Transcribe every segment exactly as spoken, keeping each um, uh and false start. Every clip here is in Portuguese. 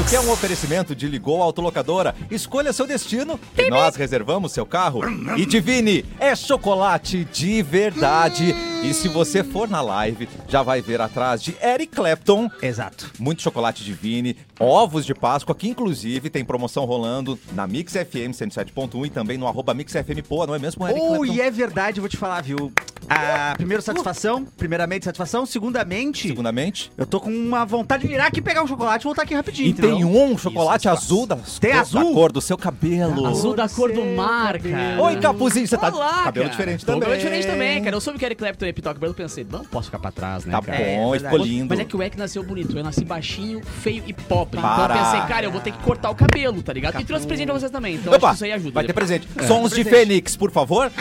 que é um oferecimento de Ligou Autolocadora. Escolha seu destino e nós reservamos seu carro. E Divine, é chocolate de verdade. E se você for na live, já vai ver atrás de Eric Clapton. Exato. Muito chocolate Divine, ovos de Páscoa, que inclusive tem promoção rolando na Mix F M cento e sete ponto um e também no arroba Mix F M Poa, não é mesmo, Eric Oh, Clapton? e é verdade, vou te falar, viu? Ah, primeiro, satisfação. Primeiramente, satisfação. Segundamente, Segundamente. eu tô com uma vontade de virar aqui, pegar um chocolate e voltar aqui rapidinho. E tem entendeu? um chocolate Isso, azul da, Tem da azul? cor do seu cabelo. Azul da cor do mar, cara. Oi, Capuzinho, você tá Olá, cabelo cara. diferente Tô também. cabelo diferente também, cara. Eu soube que Eric Clapton ia pintar o cabelo, pensei, não posso ficar pra trás, né, Tá cara? bom, É, ficou verdade. lindo. Mas é que o Eric nasceu bonito, eu nasci baixinho, feio e pobre. Para. Então eu pensei, cara, eu vou ter que cortar o cabelo, tá ligado? E trouxe presente pra vocês também, então Opa, acho que isso aí ajuda. vai ter depois. presente. Sons de presente. Fênix, por favor.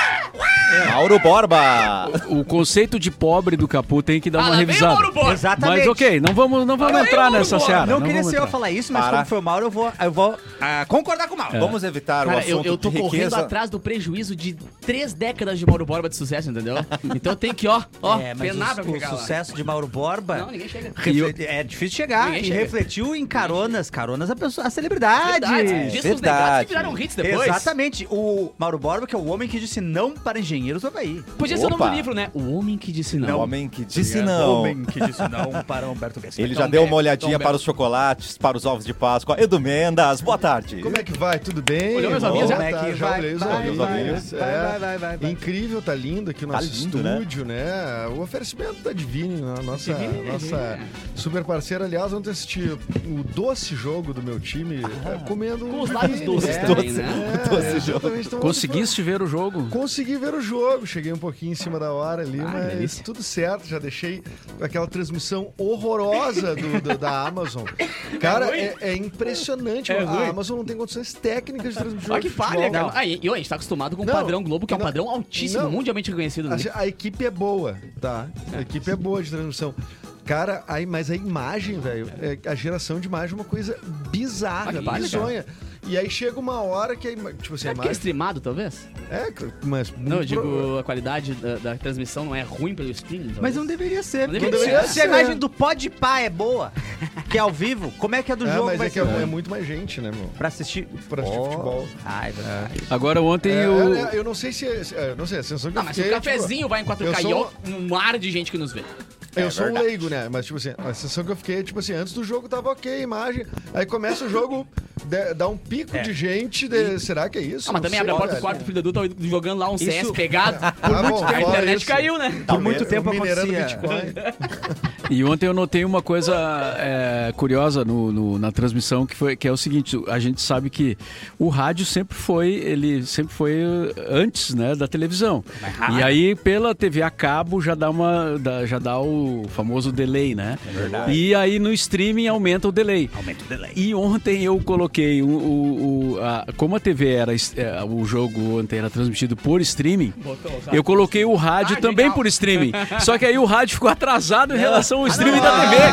Mauro Borba. O conceito de pobre do Capu tem que dar Ah, uma lá vem o revisada. Mauro Borba. Exatamente. Mas ok, não vamos, não vamos Lá vem entrar o Mauro nessa Borba. seara. Não, queria vamos ser eu a entrar. falar isso, mas Para. como foi o Mauro, eu vou, eu vou ah, concordar com o Mauro. Vamos evitar o Cara, eu, assunto eu tô de correndo riqueza. atrás do prejuízo de três décadas de Mauro Borba de sucesso, entendeu? Então eu tenho que, ó, ó, É, mas penar pra o, o chegar lá. sucesso de Mauro Borba Não, ninguém chega. refle- é difícil chegar Ninguém e chega. refletiu em caronas, caronas a, pessoa, a celebridade. Verdade. Discos verdade. negados que viraram hits depois. Exatamente. O Mauro Borba, que é o homem que disse não para engenheiros do Havaí. Podia ser o nome Opa. do livro, né? O Homem que Disse O Não. homem que disse não. Homem que disse não para Humberto Gessler. Ele já Tom deu Beck, uma olhadinha Tom para Beck. os chocolates, para os ovos de Páscoa. Edu Mendas, boa tarde. Como é que vai? Tudo bem? Olhou meus ovinhos já? Como é que já olhei os vai, ovinhos. vai, ovinhos. vai, É. vai, vai, vai, vai. Incrível, tá lindo aqui o Tá nosso lindo, né? estúdio, né? O oferecimento da Divine, a nossa, Divine, nossa super parceira. Aliás, ontem assisti o doce jogo do meu time, é, comendo... Com os um lábios Divine. doces É, também, né? É, Doce jogo. exatamente. Então, Conseguiste ver o jogo? Consegui ver o jogo, cheguei um pouquinho em cima da hora ali, Ah, mas delícia. tudo certo, já deixei aquela transmissão horrorosa do, do- da Amazon. Cara, é, é impressionante, É a ruim. Amazon não tem condições técnicas de transmitir Olha que futebol. falha, cara. Ah, e, e, ó, a gente tá acostumado com o Não, padrão Globo, que é um não, padrão altíssimo, não. mundialmente reconhecido. Né? Assim, a equipe é boa, tá? A equipe é boa de transmissão. Cara, aí, mas a imagem, velho, é- a geração de imagem é uma coisa bizarra, Ah, que palha, bizonha. E aí chega uma hora que a ima- tipo assim, a É porque é imagem... streamado, talvez? É, mas... Não, eu muito digo, pro- a qualidade da, da transmissão não é ruim pelo streaming. Mas talvez. não deveria ser. Não porque deveria se, se a ser. imagem do Podpah é boa, que é ao vivo, como é que a do É, jogo mas vai é que ser é, ruim? é muito mais gente, né, meu? Pra assistir... Pra assistir Oh. futebol. Ah, é verdade. Agora ontem É, o... é, eu não sei se... é- é, não sei, a sensação que Não, eu mas fiquei, o cafezinho vai em quatro K eu e sou- ó, um mar de gente que nos vê. Eu É sou verdade. um leigo, né? Mas, tipo assim, a sensação que eu fiquei, tipo assim, antes do jogo tava ok a imagem, aí começa o jogo, de- dá um pico É. de gente, de- será que é isso? Ah, mas Não também sei, abre a porta do velho. quarto do filho do adulto, tá jogando lá um C S Isso- pegado. Ah, bom, A fora internet isso. caiu, né? Por muito tempo Minerando acontecia... Bitcoin. E ontem eu notei uma coisa é, curiosa no, no- na transmissão, que, foi, que é o seguinte, a gente sabe que o rádio sempre foi, ele sempre foi antes, né, da televisão. E aí, pela T V a cabo, já dá, uma, dá- já dá o famoso delay, né? É verdade. E aí no streaming aumenta o delay. Aumenta o delay. E ontem eu coloquei, o, o- o- a- como a T V era, é, o jogo ontem era transmitido por streaming, eu coloquei o rádio Ah, também legal. por streaming. Só que aí o rádio ficou atrasado em relação ao streaming da T V.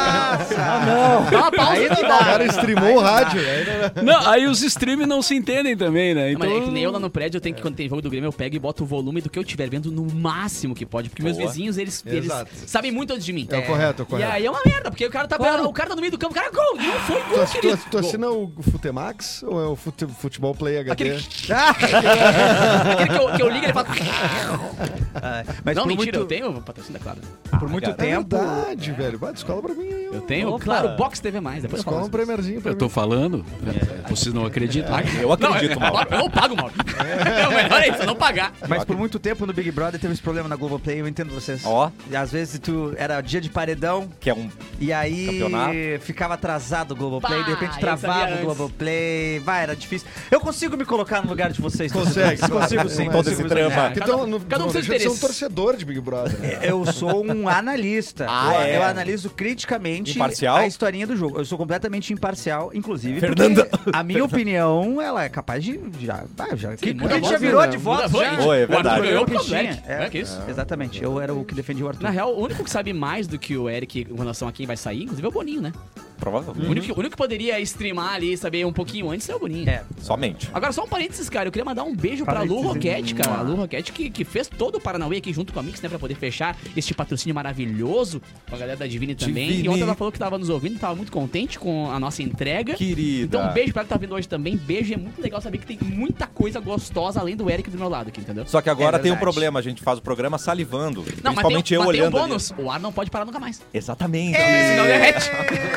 Dá uma pausa e O cara streamou o rádio. aí não- Não, aí os streaming não se entendem também, né? Não, mas Então, é que nem eu lá no prédio, eu tenho que, quando tem jogo do Grêmio, eu pego e boto o volume do que eu estiver vendo no máximo que pode. Porque meus Boa. vizinhos, eles, eles Exato. sabem muito antes de mim. É o correto, é o E correto. aí é uma merda, porque o cara tá, o cara tá no meio do campo, o cara, gol! E não foi gol, Tu, querido. tu, tu assina o Futemax ou é o fute, Futebol Play H D? Aquele, aquele que, eu, que eu ligo e ele fala... Ah, mas não, por mentira, muito, eu tenho patrocínio, claro. por muito É tempo... verdade, velho. Vai, descola pra mim aí. Eu tenho, Opa. claro, Box T V mais, depois eu Descola falo. um premierzinho pra eu mim. tô falando, vocês não acreditam. Eu acredito, Não, é- Mauro. eu não pago, Mauro. É o melhor é isso, eu não pagar. Mas por muito tempo no Big Brother teve esse problema na Globoplay, eu entendo vocês. Ó. E às vezes tu era dia de paredão Que é um... e aí Campeonato. ficava atrasado o Globoplay, Pá, de repente eu travava sabia o antes. Globoplay. Vai, era difícil. Eu consigo me colocar no lugar de vocês. Consegue, torcedores. Consigo consegue. sim. Todo consigo esse sim. drama. É. Porque Cada- então, não, cada um não com seus deixa de ser um interesses. torcedor de Big Brother. né? Eu sou um analista. Ah, eu, é? eu analiso criticamente Imparcial? a historinha do jogo. Eu sou completamente imparcial, inclusive. Fernanda. porque A minha opinião, ela é capaz de. Já, ah, já, que, muda a a gente voz, já virou né? de Muda a votos. voz. Já. Oi, é O Arthur verdade. ganhou que pro tinha. Eric. É. É que isso. Exatamente. Eu era o que defendia o Arthur. Na real, o único que sabe mais do que o Eric com relação a quem vai sair, inclusive, é o Boninho, né? Provavelmente. O único, que- o único que poderia streamar ali e saber um pouquinho antes é o Boninho. É. Somente. Agora, só um parênteses, cara. Eu queria mandar um beijo pra Lu Roquette, cara. A Lu Roquette que, que fez todo o Paranauê aqui junto com a Mix, né? Pra poder fechar este patrocínio maravilhoso com a galera da Divine também. Divine. E ontem ela falou que tava nos ouvindo, tava muito contente com a nossa entrega. Querida. Então, um beijo pra ela que tá vindo hoje também. Beijo, e é muito legal saber que tem muita coisa gostosa além do Eric do meu lado aqui, entendeu? Só que agora É tem um verdade. problema, a gente faz o programa salivando. Não, mas tem, principalmente um- eu mas tem um olhando ali. bônus. O ar não pode parar nunca mais. Exatamente. Senão derrete.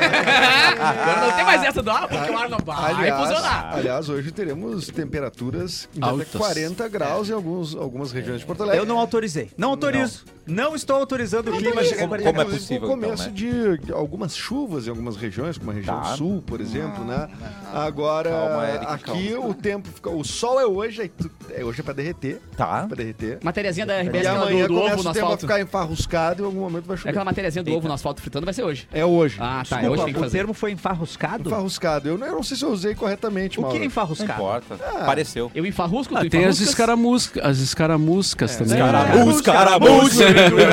Agora não tem mais essa do ar, porque o ar não vai funcionar. aliás, hoje teremos temperaturas de até Altas. quarenta graus em alguns, algumas regiões de Porto Alegre. Eu não autorizei. Não autorizo. Não, estou autorizando o clima. Como- chegar a quarenta como é graus. Inclusive, possível, com o começo então, de algumas chuvas em algumas regiões, como a região Tá. sul, por exemplo, né? Agora, Calma, Eric, aqui calma. o tempo fica... O sol é hoje, aí tu- é hoje é pra derreter. Tá. Pra derreter. Matériazinha da R B S, E aquela amanhã do, do ovo começa no o tempo a asfalto. ficar enfarruscado e em algum momento vai É chover. aquela matériazinha do ovo no asfalto fritando, vai ser hoje. É hoje. Ah, tá. É hoje que tem que O fazer. termo foi enfarruscado? Enfarruscado. Eu não, eu não sei se eu usei corretamente, O que é Mauro. Não enfarruscado? importa. Ah. Pareceu. Eu enfarrusco, Ah, tu tem as enfarruscas. escaramuscas, as escaramuscas também. Escaramuça, escaramuça,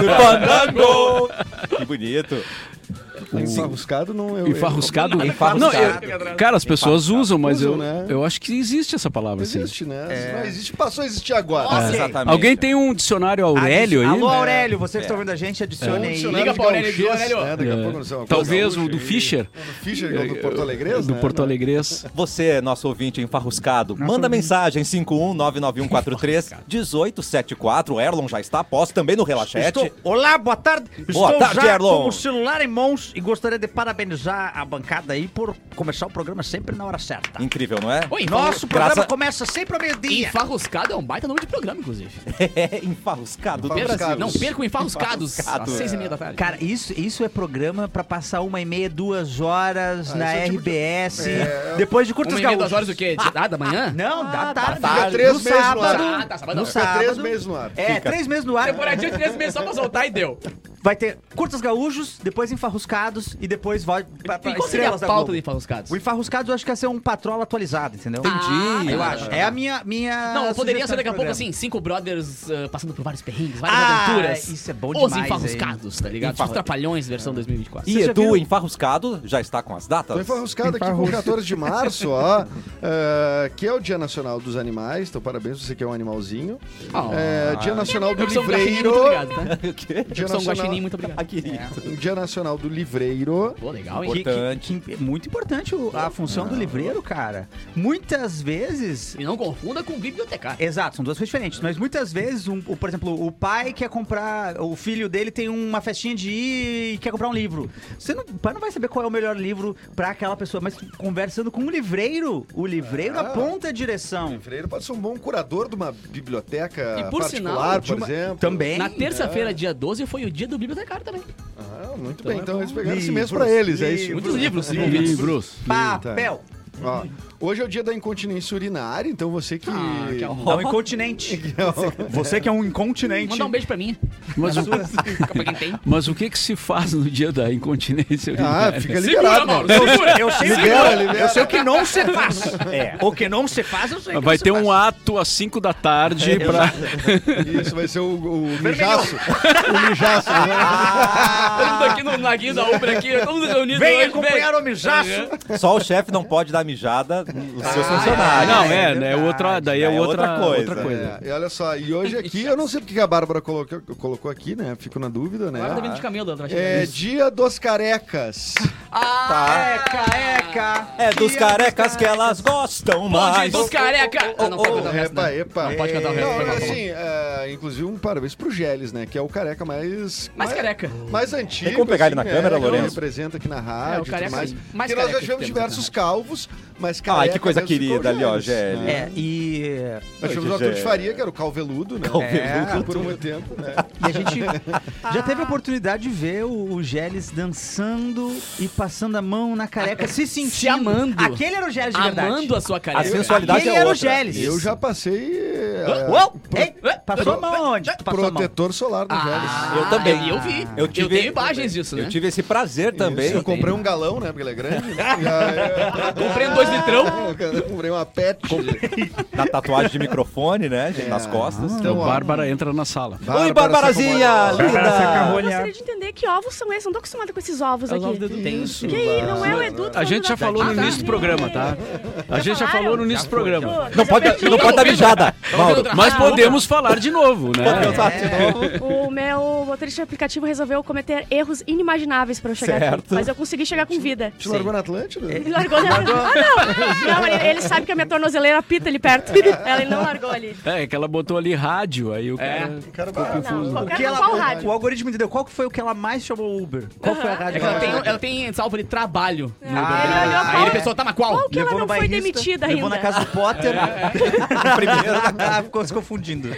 fandango. Que bonito. Enfarruscado não... Eu, Enfarruscado? Enfarruscado. Não, eu- cara, as pessoas usam, mas eu, Usam, né? eu acho que existe essa palavra, Não assim. existe, né? Não existe, passou a existir agora. Nossa, Exatamente. Alguém tem um dicionário Aurélio aí? Alô, Aurélio, você que É. está ouvindo a gente, Um adicione aí. dicionário Liga de pra Aurélio e diz, gauchês, Aurélio. né? Daqui a É. pouco, não sei, uma Talvez coisa o do gaúcha e- Fischer, O Fischer, que é o do Porto Alegre, do Porto Alegrês. Você, nosso ouvinte enfarruscado, manda mensagem cinco um nove nove um quatro três um oito sete quatro. O Erlon já está posto também no Relaxete. Estou... Olá, boa tarde. Boa Estou tarde, já Erlon. com o celular em mãos e gostaria de parabenizar a bancada aí por começar o programa sempre na hora certa. Incrível, não é? Oi, Nosso programa Graças- começa sempre ao meio-dia. Enfarruscado é um baita nome de programa, inclusive. É, enfarruscado do Enfarruscados. Brasil. Não percam Enfarruscados, às Enfarruscados. seis e meia da tarde. Cara, isso, isso é programa pra passar uma e meia, duas horas Ah, na isso é tipo de- R B S, É. depois de curtas Uma e meia, gaúchas. duas horas o quê? De- Ah, da manhã? Não, da tarde. Fica três no meses no sábado. ar. Ah, tá, sábado No não. Fica sábado. três meses no ar. É, três meses no ar. Temporadinha de três meses só pra soltar e deu. Vai ter curtas gaúchos, depois enfarruscados e depois vai pra, pra E qual seria a estrelas da pauta Globo. de Enfarruscados? O enfarruscado eu acho que ia ser um patrola atualizado, entendeu? Entendi. Ah, Eu tá. acho. É a minha. minha Não, poderia sugestão ser daqui a de pouco programa. assim, cinco brothers ah, passando por vários perrengues, várias Ah, aventuras. isso é bom Os demais, Enfarruscados, tá ligado? Tipo, Enfarru- Os Trapalhões, versão dois mil e vinte e quatro. E Você já Edu, viu? enfarruscado, já está com as datas? Tô enfarruscado aqui com quatorze de março, ó, é, que é o Dia Nacional dos Animais, então parabéns você que é um animalzinho. Oh. É, Dia Nacional do Eu sou um guaxinim, Livreiro. muito obrigado, tá? O quê? Dia Eu sou um Nacional- guaxinim, muito obrigado. Ah, querido. Dia Nacional do Livreiro. Pô, legal, hein? Que- que- Importante. que- muito importante o- a função do livreiro, cara. Muitas vezes. E não confunda com bibliotecário. Exato, são duas coisas diferentes. Mas muitas vezes, um- o, por exemplo, o pai quer comprar. O filho dele tem uma festinha de ir e quer comprar um livro. Você não, o pai não vai saber qual é o melhor livro pra aquela pessoa, mas conversando com o livreiro, o livreiro Ah. aponta a O direção. livreiro pode ser um bom curador de uma biblioteca E por particular, sinal, por de uma- exemplo. Também. Na terça-feira, dia doze, foi o dia do bibliotecário também. Ah, muito Então bem, é então bom. eles pegaram esse Livros, mês pra eles, é isso. livros. Muitos livros envolvidos. Livros. Papel. Ó, hoje é o dia da incontinência urinária, então você que... Ah, que horror. É um incontinente. Você que é um incontinente. Mandar um beijo pra mim. Mas o, Pra quem tem. mas o que que se faz no dia da incontinência Ah, urinária? fica Segura, liberado. Mauro, Não, segura. Eu sei, Libera, que não, libera. eu sei o que não se faz. O que não se faz, eu sei que Vai não ter se um faz. ato às cinco da tarde pra... Isso vai ser o, o mijaço. O mijaço. né? Todo mundo aqui no naguinho da Uber aqui, todo mundo reunido Vem hoje, acompanhar o mijaço. Só o chefe não pode dar mijada nos seus Ah, funcionários. Não, é é, né? verdade. Outra, daí é, É outra, outra coisa. outra coisa. É, e olha só, e hoje aqui, eu não sei porque que a Bárbara colocou, colocou aqui, né? Fico na dúvida, né? Agora tá vindo de camelo, André. É dia dos carecas. Ah, Eca, eca. É dos carecas que elas gostam mais. dos careca. Ah, não pode cantar o resto, Epa, né? epa. Não pode cantar o resto, Não, foi mal, foi mal. assim, é, inclusive um parabéns pro Geles, né? Que é o careca mais... Mais careca. Mais antigo. Tem como pegar ele na assim, câmera, é, que Lourenço? representa aqui na rádio É, o e tudo careca mais. mais Porque nós careca já que tivemos temos diversos aqui na calvos, mas careca Ai, que coisa mesmo ficou o querida ali, ó, Geles, Geles. né? É, e, Nós tivemos o Oi, Arthur de Gê. Faria, que era o calveludo, né? Calveludo. É, por um tempo, né? e a gente já teve a oportunidade de ver o, o Geles dançando e passando a mão na careca, se sentindo. Se amando. Aquele era o Geles de verdade. Amando a sua careca. A sensualidade Aquele é era o outra. Geles. Eu já passei é, Uou, ei, passou a mão onde? Tu passou a mão. protetor solar do Geles. Ah, Eu também. E eu vi. Eu Eu, tive- tenho imagens disso, né? Eu tive esse prazer também. Isso, eu comprei um galão, né? Porque ele é grande. Né? E aí, Comprei um dois dois litrão. Eu comprei uma pet. Na tatuagem de microfone, né? gente, Nas costas. Então, Então, ó, Bárbara entra na sala. Oi, Barbarazinha! Bárbara Linda! Sacarrolha. Eu gostaria de entender que ovos são esses. Eu não tô acostumada com esses ovos É os aqui. ovos do Edu. Tem Isso, Que aí, não é o Bárbara. Edu. A gente já falou no Ah, tá. início do programa, tá? A gente já falaram? falou no início do programa. Mas Não eu pode, perdi. não pode dar mijada, Mauro. Mas podemos falar de novo, né? Podemos falar de novo. O meu motorista de aplicativo resolveu cometer erros inimagináveis pra eu chegar Certo. aqui. Mas eu consegui chegar com vida. Te largou na Atlântida? Ele largou na... Ah, não! Não, ele, ele sabe que a minha tornozeleira apita ali perto. Ela ele não largou ali. É, que ela botou ali rádio, aí o cara... O cara Não, O, qualquer que ela, qual rádio? o algoritmo entendeu. Qual que foi o que ela mais chamou o Uber? Qual foi a rádio? É que ela tem, ela tem salvo ali trabalho. no Ah, Uber. ele olhou Aí qual- ele pensou, tá, mas qual? Qual que ela Levou não no foi bairrista, demitida levou ainda? na casa do Potter. Primeiro, ah, ficou se confundindo.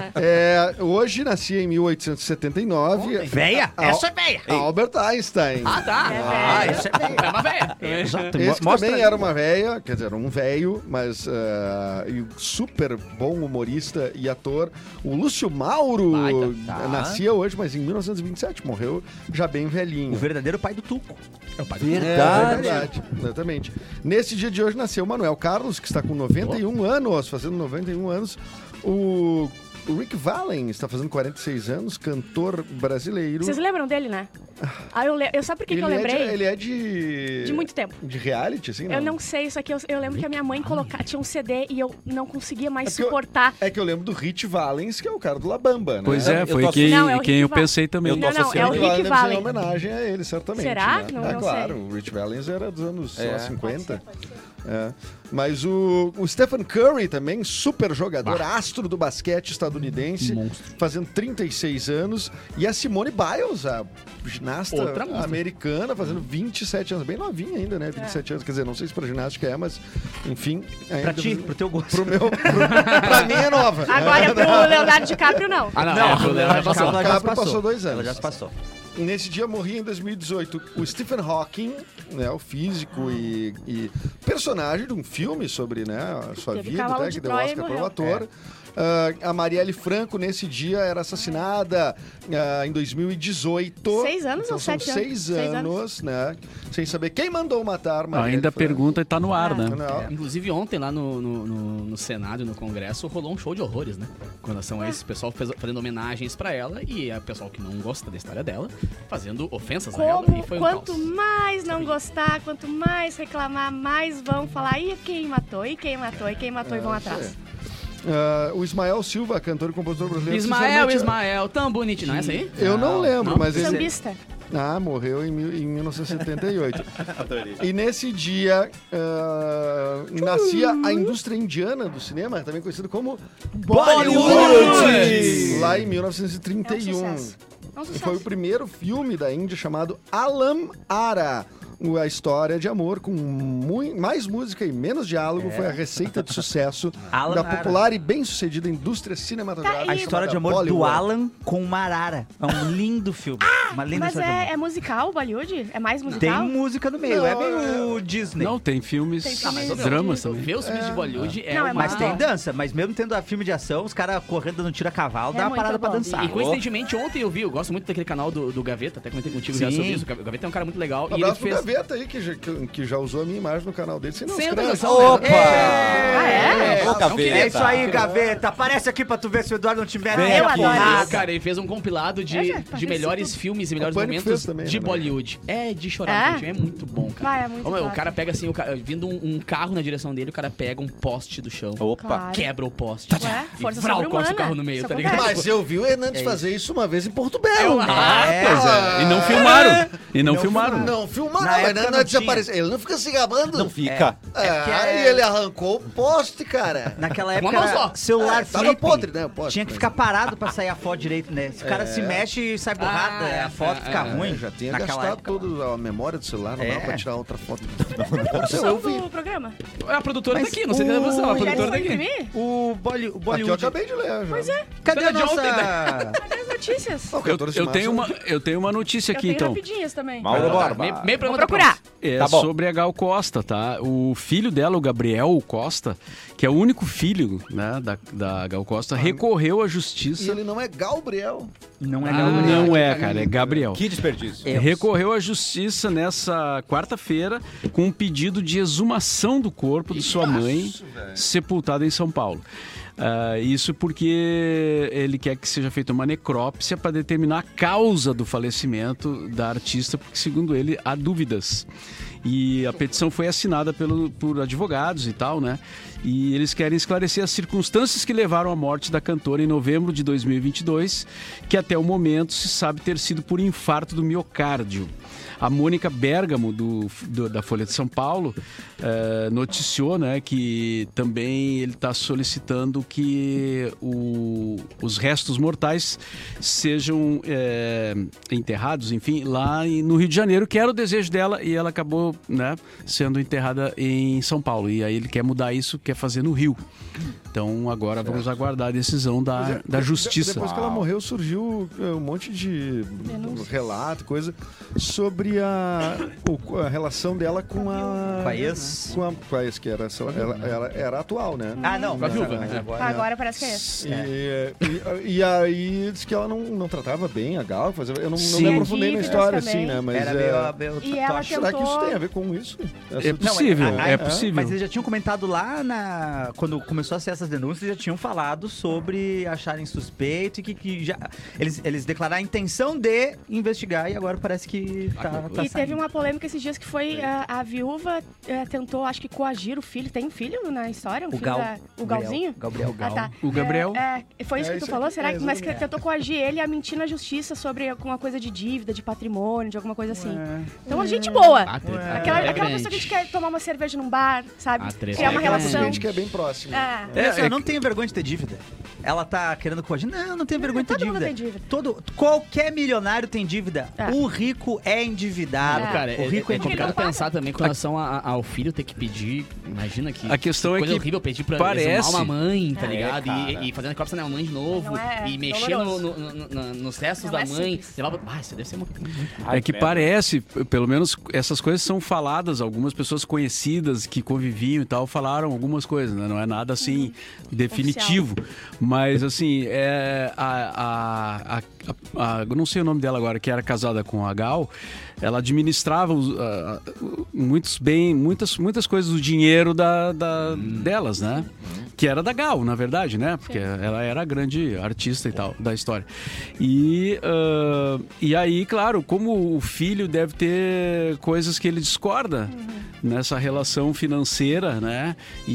É, hoje nascia em mil oitocentos e setenta e nove. Véia? Al- Essa é véia. Albert Einstein. Ah, tá. Ah, isso é véia. É uma velha. Exato. Esse Mostra também aí. era uma véia, quer dizer, um velho, mas ah, e um super bom humorista e ator. O Lúcio Mauro Baita. Tá. nascia hoje, mas em mil novecentos e vinte e sete, morreu já bem velhinho. O verdadeiro pai do Tuco. É o pai É Verdade. verdade, exatamente. Nesse dia de hoje nasceu o Manuel Carlos, que está com noventa e um anos, fazendo noventa e um anos. O, o Rick Valen está fazendo quarenta e seis anos, cantor brasileiro. Vocês lembram dele, né? Ah, eu, le... eu sabe por que, que eu Ele é lembrei? de, ele é de... De muito tempo. De reality, assim, não? Eu não sei, isso aqui eu, eu lembro que a minha mãe coloca... tinha um C D e eu não conseguia mais É que eu- suportar. É que eu lembro do Rich Valens, que é o cara do La Bamba, né? Pois é, Eu foi tô quem, Não, é o quem Rick eu Val- pensei também. Eu tô Não, não, é o associando. Rick Valens deve ser Valen. em homenagem a ele, certamente. Será? Né? Não- ah, não claro, sei. o Rich Valens era dos anos sei lá, É. cinquenta. É. Mas o, o Stephen Curry também, super jogador, astro do basquete estadunidense, fazendo trinta e seis anos. E a Simone Biles, a ginasta Outra monstro. americana, fazendo vinte e sete anos. Bem novinha ainda, né? vinte e sete anos. Quer dizer, não sei se pra ginástica é, mas enfim. Ainda Pra ti, pro teu gosto. Pro meu. Pro, pra mim é nova. Agora é pro Leonardo DiCaprio, não. Ah, não, Não, é, pro Leandro já passou. ela já Caprio passou. passou dois anos. Ela já se passou. Nesse dia morria em dois mil e dezoito o Stephen Hawking, né, o físico e, e personagem de um filme sobre, né, a sua Teve vida, Cavalo até, de que deu Troia e Oscar para o morreu. ator. Ah, a Marielle Franco, nesse dia, era assassinada ah, em dois mil e dezoito. Seis anos então, ou são sete anos? seis Seis anos, né? Sem saber quem mandou matar Marielle Ainda a Franco. pergunta está no ar, né? Não. Inclusive ontem lá no, no, no, no Senado e no Congresso rolou um show de horrores, né? Com relação a esse pessoal fez- fazendo homenagens pra ela e a pessoal que não gosta da história dela fazendo ofensas a ela Como, e foi um quanto caos. mais não gostar, quanto mais reclamar, mais vão falar, e quem matou, e quem matou, e quem matou, e vão atrás. Ah, o Ismael Silva, cantor e compositor brasileiro. Ismael, sinceramente, Ismael, tão bonitinho. Não é essa aí? Eu não lembro, Não? mas ele... Sambista. Ah, morreu em, mil, em mil novecentos e setenta e oito. Adorei. E nesse dia ah, nascia a indústria indiana do cinema, também conhecido como Bollywood! Lá em mil novecentos e trinta e um. É um sucesso. É um sucesso. Foi o primeiro filme da Índia chamado Alam Ara. A história de amor com mui- mais música e menos diálogo foi a receita de sucesso Alan da Ara. popular e bem-sucedida indústria cinematográfica. Tá, A e- história de amor chamada do Bollywood. Alan com uma arara. É um lindo filme. Uma linda Mas história de é, amor. é musical, Bollywood? É mais Tem musical? música no meio, Não, é meio Disney. Não, tem filmes, Tem filmes- dramas também. Ver os filmes de Bollywood é, Não, é uma... Mas tem bom. dança, mas mesmo tendo a filme de ação, os caras correndo dando tiro a cavalo, É dá uma muito parada pra bom. dançar. E coincidentemente ontem eu vi, eu gosto muito daquele canal do, do Gaveta, até comentei contigo já Sim. sobre isso. O Gaveta é um cara muito legal. Um e ele abraço pro fez. Gaveta aí, que já, que, que já usou a minha imagem no canal dele. Sem não Sem escreve. autorização, Opa! né? Ah, é? Ô, Gaveta. É isso aí, Gaveta. Aparece aqui pra tu ver se o Eduardo não te mete. Vem eu aqui. adoro Ah, isso. cara, ele fez um compilado de, Eu já de participo. melhores filmes e melhores O Pânico momentos fez também, de né? Bollywood. É de chorar, É? gente. É muito bom, cara. Vai, é muito Ô, meu, o top. cara pega assim, o cara, vindo um, um carro na direção dele, o cara pega um poste do chão, Opa! Claro. quebra o poste. Ué, e força vral, sobre-humana. corta o carro no meio, Isso tá ligado? acontece. Mas eu vi o Hernandes fazer isso uma vez em Porto Belo. Ah, pois é. E não filmaram. E não, filmaram. Não, filmaram. Na O época Hernandes não tinha. desapareceu. Ele não fica se gabando. Não fica. É, que aí é- ele arrancou o poste, cara. Naquela Uma época, mão só. era celular É, tava flip. podre, né, o poste. Tinha que ficar parado pra sair a foto direito, né? Se o cara se mexe e sai borrada, Ah, a foto é, fica é, ruim. Já tinha naquela gastado época. toda a memória do celular, não É. dava pra tirar outra foto. Som eu vi. do programa. A produtora Mas tá aqui, não sei se é você, a o- produtora tá Foi aqui. imprimir? O, Bolly, o Aqui eu Bollywood. acabei de ler. Já. Pois é. Cadê a Cadê de nossa... ontem, Cadê as notícias. Ah, o Eu, catorze de eu março, tenho uma, eu tenho uma notícia Eu aqui, tenho então. rapidinhas também. Mauro Tá, Borba. meio, meio Vou programa procurar. É Tá bom. sobre a Gal Costa, tá? O filho dela, o Gabriel Costa, que é o único filho, né, da, da Gal Costa, recorreu à E justiça. ele não é Gabriel. Não é Ah, Gabriel. Não é, cara, é Gabriel. Que desperdício. É. Recorreu à justiça nessa quarta-feira com um pedido de exumação do corpo de sua mãe, sepultada em São Paulo. Ah, isso porque ele quer que seja feita uma necrópsia para determinar a causa do falecimento da artista, porque, segundo ele, há dúvidas. E a petição foi assinada pelo, por advogados e tal, né? E eles querem esclarecer as circunstâncias que levaram à morte da cantora em novembro de dois mil e vinte e dois, que até o momento se sabe ter sido por infarto do miocárdio. A Mônica Bergamo, do, do- da Folha de São Paulo, eh, noticiou, né, que também ele está solicitando que o- os restos mortais sejam eh, enterrados, enfim, lá em- no Rio de Janeiro, que era o desejo dela, e ela acabou, né, sendo enterrada em São Paulo. E aí ele quer mudar isso, quer fazer no Rio. Então agora vamos aguardar a decisão da, Pois é, da de- justiça. Depois que ela morreu, surgiu é, um monte de Denúncias. relato, coisa sobre a, o- a relação dela com a. Com a ex. Com a, com a ex, que era, ela, ela, ela era atual, né? Ah, não. Com a viúva, mas né? Agora, Agora parece que é esse. E, e, e aí disse que ela não, não tratava bem a Gal. fazia- Eu não, não Sim. me aprofundei na Dívidas história, também. assim, né? Mas era é, meio, meio E ela tocha. será que isso tentou- tem a ver com isso? Essa- É possível, a- a- é possível. Mas eles já tinham comentado lá na. Quando começou a ser essas denúncias, eles já tinham falado sobre acharem suspeito e que, que já. Eles, eles declararam a intenção de investigar e agora parece que tá, tá E teve saindo. uma polêmica esses dias que foi a, a viúva eh, tentou, acho que, coagir o filho. Tem filho na história? Um O filho Gal. da- o Galzinho? Gabriel. Ah, tá. O Gabriel? É, é, foi isso É que tu isso falou? aqui, Será é que. Mas que exatamente. tentou coagir ele a mentir na justiça sobre alguma coisa de dívida, de patrimônio, de alguma coisa assim. Então, a gente boa. A treta Aquela, é aquela grande. pessoa que a gente quer tomar uma cerveja num bar, sabe? A treta Criar é uma grande. relação. gente que é bem próximo. Ah, É, É, é eu não tenho vergonha de ter dívida. Ela tá querendo coagir. Não, eu não tenho vergonha de ter todo mundo dívida. tem dívida. Todo, qualquer milionário tem dívida. É. O rico é endividado. É. Cara, o é, rico é, é, é complicado endividado. pensar também com relação a- a- ao filho ter que pedir. Imagina que. A questão é coisa que horrível pedir pra parece- exumar uma mãe, tá É, ligado? E- cara. e, fazendo necrópsia na mãe de novo. Não é e mexer no, doloroso. no- no- no- nos restos Não da é mãe. simples. Levava... Ah, isso deve ser uma. É que parece, pelo menos essas coisas são faladas, algumas pessoas conhecidas que conviviam e tal falaram algumas coisas, né? Não é nada assim definitivo. Mas assim, é a, a, a, a- a- eu não sei o nome dela agora, que era casada com a Gal, ela administrava os, ah, muitos bem, muitas, muitas coisas do dinheiro da, da- delas, né? Que era da Gal, na verdade, né? Porque ela era a grande artista e tal da história. E, ah, e aí, claro, como o filho deve ter coisas que ele discorda nessa relação financeira, né?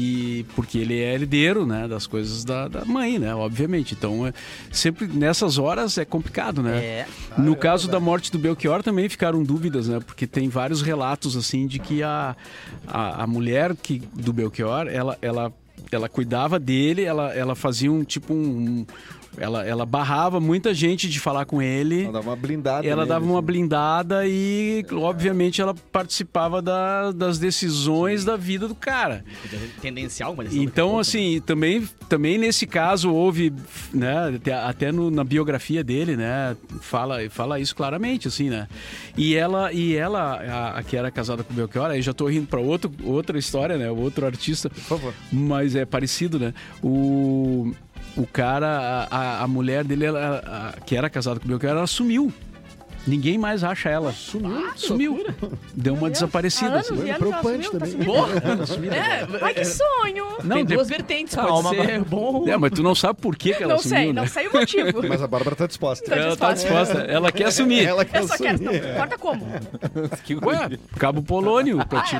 E porque ele é herdeiro, né? Das coisas da, da mãe, né? Obviamente. Então, é, sempre nessas horas é complicado, né? É. No caso da morte do Belchior também ficaram dúvidas, né? Porque tem vários relatos, assim, de que a, a, a mulher que, do Belchior, ela, ela, ela cuidava dele, ela, ela fazia um tipo um... Ela, ela barrava muita gente de falar com ele. Ela dava uma blindada. Ela nele, dava uma assim. blindada e, obviamente, ela participava da- das decisões da vida do cara. Tendencial, uma decisão Então, daqui a assim, também, também nesse caso houve, né, até, até no- na biografia dele, né, fala, fala isso claramente, assim, né. E ela, e ela a, a que era casada com o Belchior, aí já tô rindo pra outro, outra história, né, outro artista, Por favor. mas é parecido, né. O, o cara, a, a mulher dele, ela, a- que era casada com o Belchior, ela sumiu. Ninguém mais acha ela. Sumiu? Sumiu. Deu uma Meu Deus, desaparecida, há assim. anos e anos preocupante ela sumiu, também. tá sumindo. É, Ai, que sonho! Não, tem de- duas vertentes, Calma, pode ser bom. É, mas tu não sabe por que, que ela Não sumiu, sei, né? não sei o motivo. Mas a Bárbara tá disposta. Tá Ela tá disposta. Ela quer assumir. Ela quer Eu só quero, não assumir. importa como. Que Ué, Cabo Polônio pra ti.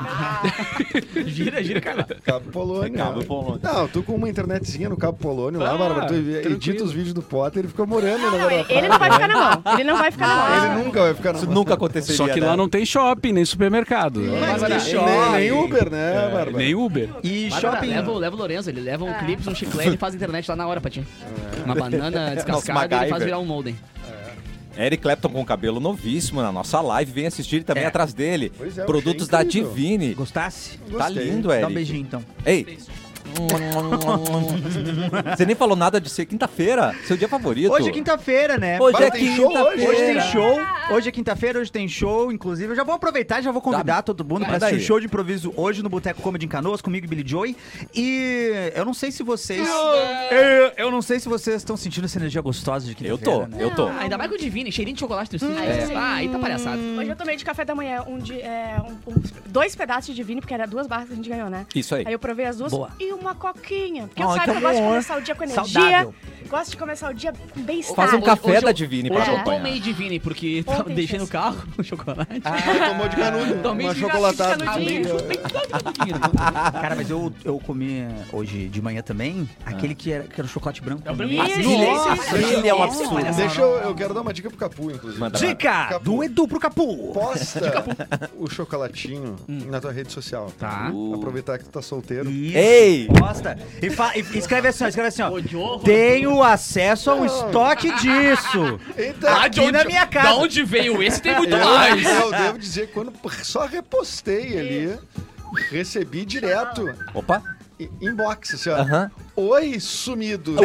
Gira, gira, cara. Cabo Polônio. Cabo né? Polônio. Não, tu com uma internetzinha no Cabo Polônio lá, Ah, Bárbara, tu tranquilo. edita os vídeos do Potter e fica morando na Não, ele, garrafa. ele não vai ficar na mão. Ele não vai ficar na mão. Ele nunca vai ficar na Isso nunca aconteceria. Só que lá né? não tem shopping, nem supermercado. Mas Bárbara, nem, shopping. nem Uber, né, Bárbara? Nem Uber. E Bárbara, shopping. leva, o- leva o Lorenzo, ele leva um Ah. clipe, um chiclete e faz a internet lá na hora pra ti. Uma banana descascada e ele MacGyver. faz virar um molden. Eric Clapton com cabelo novíssimo na nossa live. Vem assistir também É. atrás dele. Pois é, eu Produtos achei da incrível. Divine. Gostasse? Tá Gostei. lindo, Dá Eric. um beijinho então. Ei, Você nem falou nada de ser quinta-feira, seu dia favorito. Hoje é quinta-feira, né? Hoje é tem show quinta-feira. Hoje tem show, hoje é quinta-feira, hoje tem show, inclusive eu já vou aproveitar e já vou convidar todo mundo pra Manda assistir o aí. show de improviso hoje no Boteco Comedy em Canoas, comigo e Billy Joy. E eu não sei se vocês... Eu, eu não sei se vocês estão sentindo essa energia gostosa de Eu quinta-feira, tô, né? eu tô. Ah, ainda mais com o Divine, cheirinho de chocolate no estúdio. Ai, sim. Ah, aí tá palhaçada. Hoje eu tomei de café da manhã um de, é, um- um- dois pedaços de Divine, porque era duas barras que a gente ganhou, né? Isso aí. Aí eu provei as duas Boa. e uma coquinha. Porque Ai, eu sabe que que eu gosto de amor. começar o dia com energia. Saudável. Gosto de começar o dia com bem-estar. Faz um café Hoje da eu- Divine pra Hoje eu acompanhar. tomei Divine, porque tava Ontem deixei fez. no carro o chocolate. Ah, tomou de canudo. Tomei uma de chocolatada. canudinho. Cara, mas eu, eu comi hoje de manhã também aquele que era, que era o chocolate branco. É o branco. Isso. Nossa, ele é um Isso. absurdo. Deixa eu, eu quero dar uma dica pro Capu, inclusive. Manda lá. Dica Capu. do Edu pro Capu. Posta o chocolatinho na tua rede social. Tá. Aproveitar que tu tá solteiro. Isso. Ei! Posta. E, fa- e escreve assim, ó, escreve assim, ó. Ô, Diogo. Tenho acesso a um estoque disso. Então, Ah, Aqui na minha casa. Da onde veio esse tem muito eu, mais. eu devo dizer que quando só repostei ali, recebi direto Opa. i- inbox, assim, ó. Aham. Oi, sumido.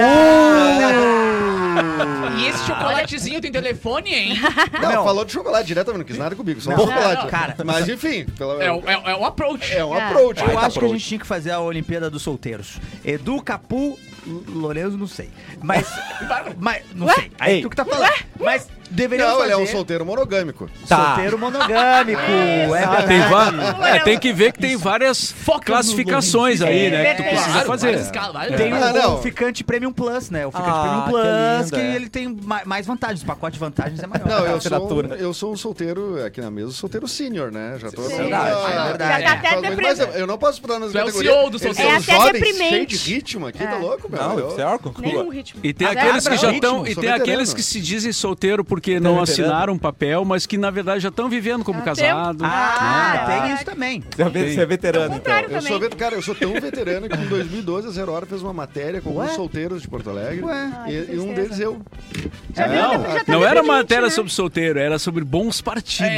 E esse chocolatezinho tem telefone, hein? Não, Não. falou de chocolate direto, não quis nada comigo, só Não. chocolate. Não, cara. Mas enfim, pelo, É, o- é, é o approach. é um É. approach. Eu Vai, tá acho que a pronto. gente tinha que fazer a Olimpíada dos Solteiros. Edu, Capu, L- Lorenzo, não sei. Mas. mas não sei. Aí Ei. tu que tá falando. Mas deveríamos Não, ele fazer. é um solteiro monogâmico. Tá. Solteiro monogâmico. É Ah, tem verdade. va- é, tem que ver que tem várias classificações aí, né? Que tu É. precisa Claro, fazer. várias escalas, várias- Tem Ah, o, não. o ficante Premium Plus, né? O ficante Ah, Premium que Plus, que, lindo, é. ele tem ma- mais vantagens. O pacote de vantagens é maior. Não, eu sou, assinatura. eu sou um solteiro aqui na mesa, solteiro sênior, né? Já tô Sim. Verdade, Ah, verdade. Já tá até Mas deprimido. eu não posso botar nas Tu é o categorias. C E O do Eles solteiro. são É até jovens, deprimente. cheio de ritmo aqui, tá É. louco, meu? Não, Eu- isso é órgão. Nenhum ritmo. E tem Mas aqueles é que já ritmo, estão e sou tem veterano. aqueles que se dizem solteiro porque não veterano. assinaram um papel, mas que na verdade já estão vivendo como Ah, casado. Ah, né? tem isso também. Você é ve- você é veterano, então. contrário. Eu sou, também. vet- cara, eu sou tão veterano que em dois mil e doze a Zero Hora fez uma matéria com alguns Ué? solteiros de Porto Alegre. Ué. Ai, e, que e um tristeza. deles eu. Já viu? Não, Já tá Não era deprimente, matéria né? sobre solteiro, era sobre bons partidos.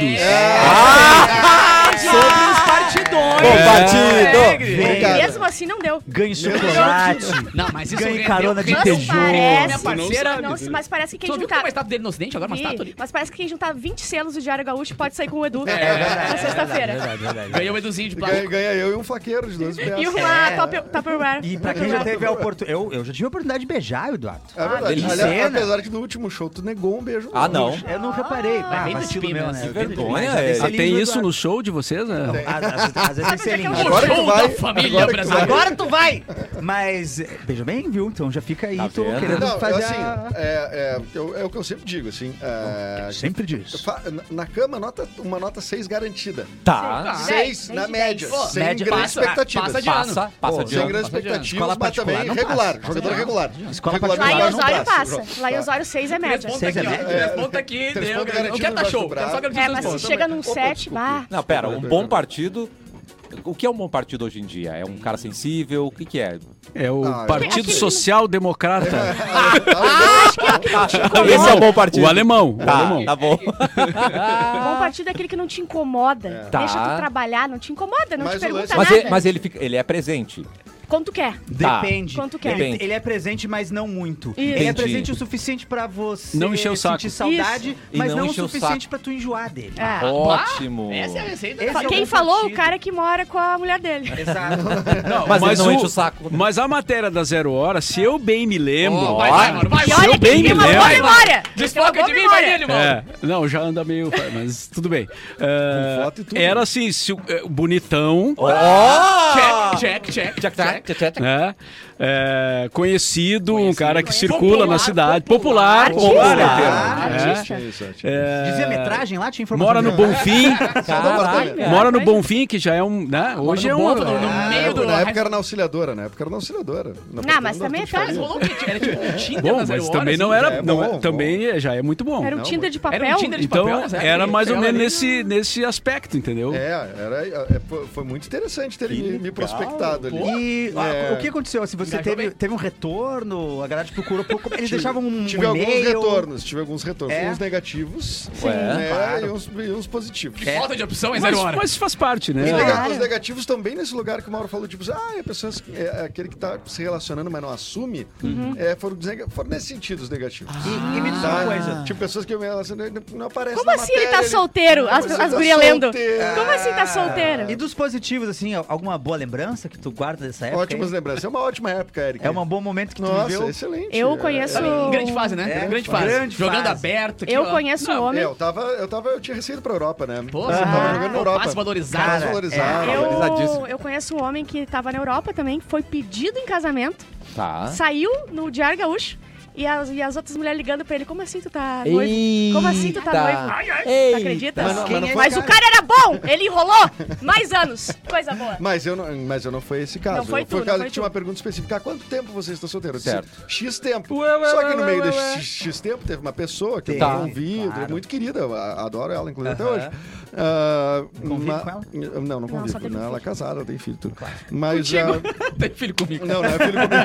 Sobre os partidões. Bom partido! Vem. Obrigado. Mesmo assim não deu. Ganhe chocolate. Não, mas isso Ganhe rendeu- carona de rendeu- Peugeot. Minha Parece, parceira. não, se- mas parece que Tu quem não viu que tem juntar... uma estátua dele no ocidente agora? Uma estátua ali? Vi, mas parece que quem juntar vinte selos do Diário Gaúcho pode sair com o Edu É verdade, na é sexta-feira. Ganhou o Eduzinho de Ganha, plástico. ganha eu e um faqueiro de doze peças. E uma top, Tupperware. E pra quem já teve a oportunidade. Eu, eu já tive a oportunidade de beijar o Eduardo. É verdade. delícia. Aliás, apesar que no último show tu negou um beijo. Ah, não. Eu não reparei. Ah, vem do vacilo time, meu, né? né? Que vergonha, Mas já é. tem Ah, selinho tem do isso Eduardo. no show de vocês, né? Às, às- às vezes tem selinho. O Agora que show vai. da família agora que brasileira. vai. Agora tu vai! Mas, eh, veja bem, viu? Então já fica aí, Tá tô vendo? querendo Não, fazer assim, a... é, é, eu- é o que eu sempre digo, assim. é, Sempre disso. fa- na- na cama, nota, uma nota seis garantida. Tá. Sim. seis dez, na dez de média. dez. Sem Média grandes passa- expectativas. passa de Passa, ano. passa Pô, de Sem ano. grandes passa de ano. expectativas, Escola mas particular também não regular. passa. Jogador Não. regular. Escola Regular Lá em debaixo do Osório braço. passa. Lá em Osório seis é Três média. pontos Seis aqui, é ó. média. Três pontos aqui. Três deu. pontos Não garantidos quero tá embaixo show. do Quero só braço. garantir É, os mas pontos. se chega num Opa, set, desculpe. bah... Não, pera, um bom partido. O que é um bom partido hoje em dia? É um cara sensível? O que, que é? É o Ah, Partido aquele- Social Democrata. Esse é um bom partido. O alemão. O Tá, alemão. tá bom. Bom partido é aquele que não te incomoda. Tá. Deixa tu trabalhar, não te incomoda, não Mas te o pergunta lance- Mas, nada. ele, mas ele, fica, ele é presente. Quando tu quer. Tá. Depende. Quanto quer. Ele, Depende. ele é presente, mas não muito. Isso. Ele é Entendi. presente o suficiente pra você Não encher o saco. sentir saudade, Isso. E mas não não, o encher o suficiente saco. pra tu enjoar dele. É. Ótimo. Essa é a receita. Esse é o Quem bom falou? partido. O cara que mora com a mulher dele. Exato. Não, Mas ele não o- enche o saco. Mas a matéria da Zero Hora, se eu bem me lembro. Oh, vai, vai, mano. Vai, E Se olha eu que bem ele me tem uma lembro. boa memória. Desfoca Ele de tem mim, uma vai boa nele, memória. mano. É, não, já anda meio. Mas tudo bem. É, Com foto e tudo. era assim, se o, é, bonitão, Ó! Check, check, check. Tchac, tchac, tchac, tchac. né? É, conhecido, um cara que conhecido. circula Popular, na cidade. popular, Popular, popular, artista. inteiro. Artista. Isso, isso. É, Dizia metragem lá, tinha informação. mora no Bonfim. Caralho. meu. Mora no Vai. Bonfim, que já é um. Né? Hoje é no um. Bonfim, no Ah, meio do... na época era na auxiliadora, na época era na auxiliadora. Na Não, mas porta também da é fácil. Mas rolou o quê? Era tipo um Tinder Bom, na Zero mas Hora, também assim? não era. é não, bom, também é- já é muito bom. Era um Não, Tinder de papel. Era um Tinder de Então, papel, né? era mais ou Pegava menos ali. nesse, nesse aspecto, entendeu? É, era, é, foi, foi muito interessante ter me, me prospectado ali. E É. a- o que aconteceu? Assim, você Engajou teve, bem. teve um retorno, a galera te procurou pouco. Eles Tive- deixavam um, Tive um alguns e-mail. retornos, tive alguns retornos. É? Uns negativos, Ué, né, claro. e, uns, e uns positivos. Que falta de opção, é Mas, zero hora. mas faz parte, E né? nega- Claro. os negativos estão bem nesse lugar que o Mauro falou, tipo, ah, é pessoas, é, é aquele que tá se relacionando, mas não assume, é, foram, desnega- foram nesse sentido os negativos. E, e me diz Tá? uma coisa. Tipo, pessoas que eu me relacionei não, não aparecem Como na assim ele matéria, tá solteiro? As, Você as tá gurias lendo. solteiro. Como assim tá solteiro? E dos positivos, assim, alguma boa lembrança que tu guarda dessa época? Ótimas aí? lembranças. É uma ótima época, Eric. É um bom momento que tu Nossa, viveu. excelente. Eu É, conheço- é, Grande fase, né? É, grande fase. grande Jogando fase. aberto. aqui, Eu ó. conheço um Não, homem. É, eu tava, eu tava, eu tinha recebido pra Europa, né? Pô, eu você tava Ah. jogando na Europa. Passe valorizado. Mais Cara, valorizado. Eu, Valorizadíssimo. eu conheço um homem que tava na Europa também, foi pedido em casamento, Tá. saiu no Diário Gaúcho e as, e as outras mulheres ligando pra ele, como assim tu tá noivo? Como assim tu tá noivo? Tu acredita? Mas não- Quem mas não é foi Mas esse o cara era bom, ele enrolou mais anos, coisa boa. Mas eu não, mas eu não foi esse caso. Não foi Eu- tu, foi o não caso foi que tinha tu. uma pergunta específica. Há quanto tempo você está solteiro? Eu disse, Certo. X tempo. Ué, ué, Só que ué, no ué, meio ué, desse ué. X, X tempo teve uma pessoa que eu Tá. tenho convido, Claro. muito querida. Eu a- adoro ela, inclusive, Aham. até hoje. Ah, Convive uma- com ela? Não, não só convivo. teve Não, um ela é filho. casada, tem filho, tudo. Mas. Tem filho comigo. ah, não, não é filho comigo.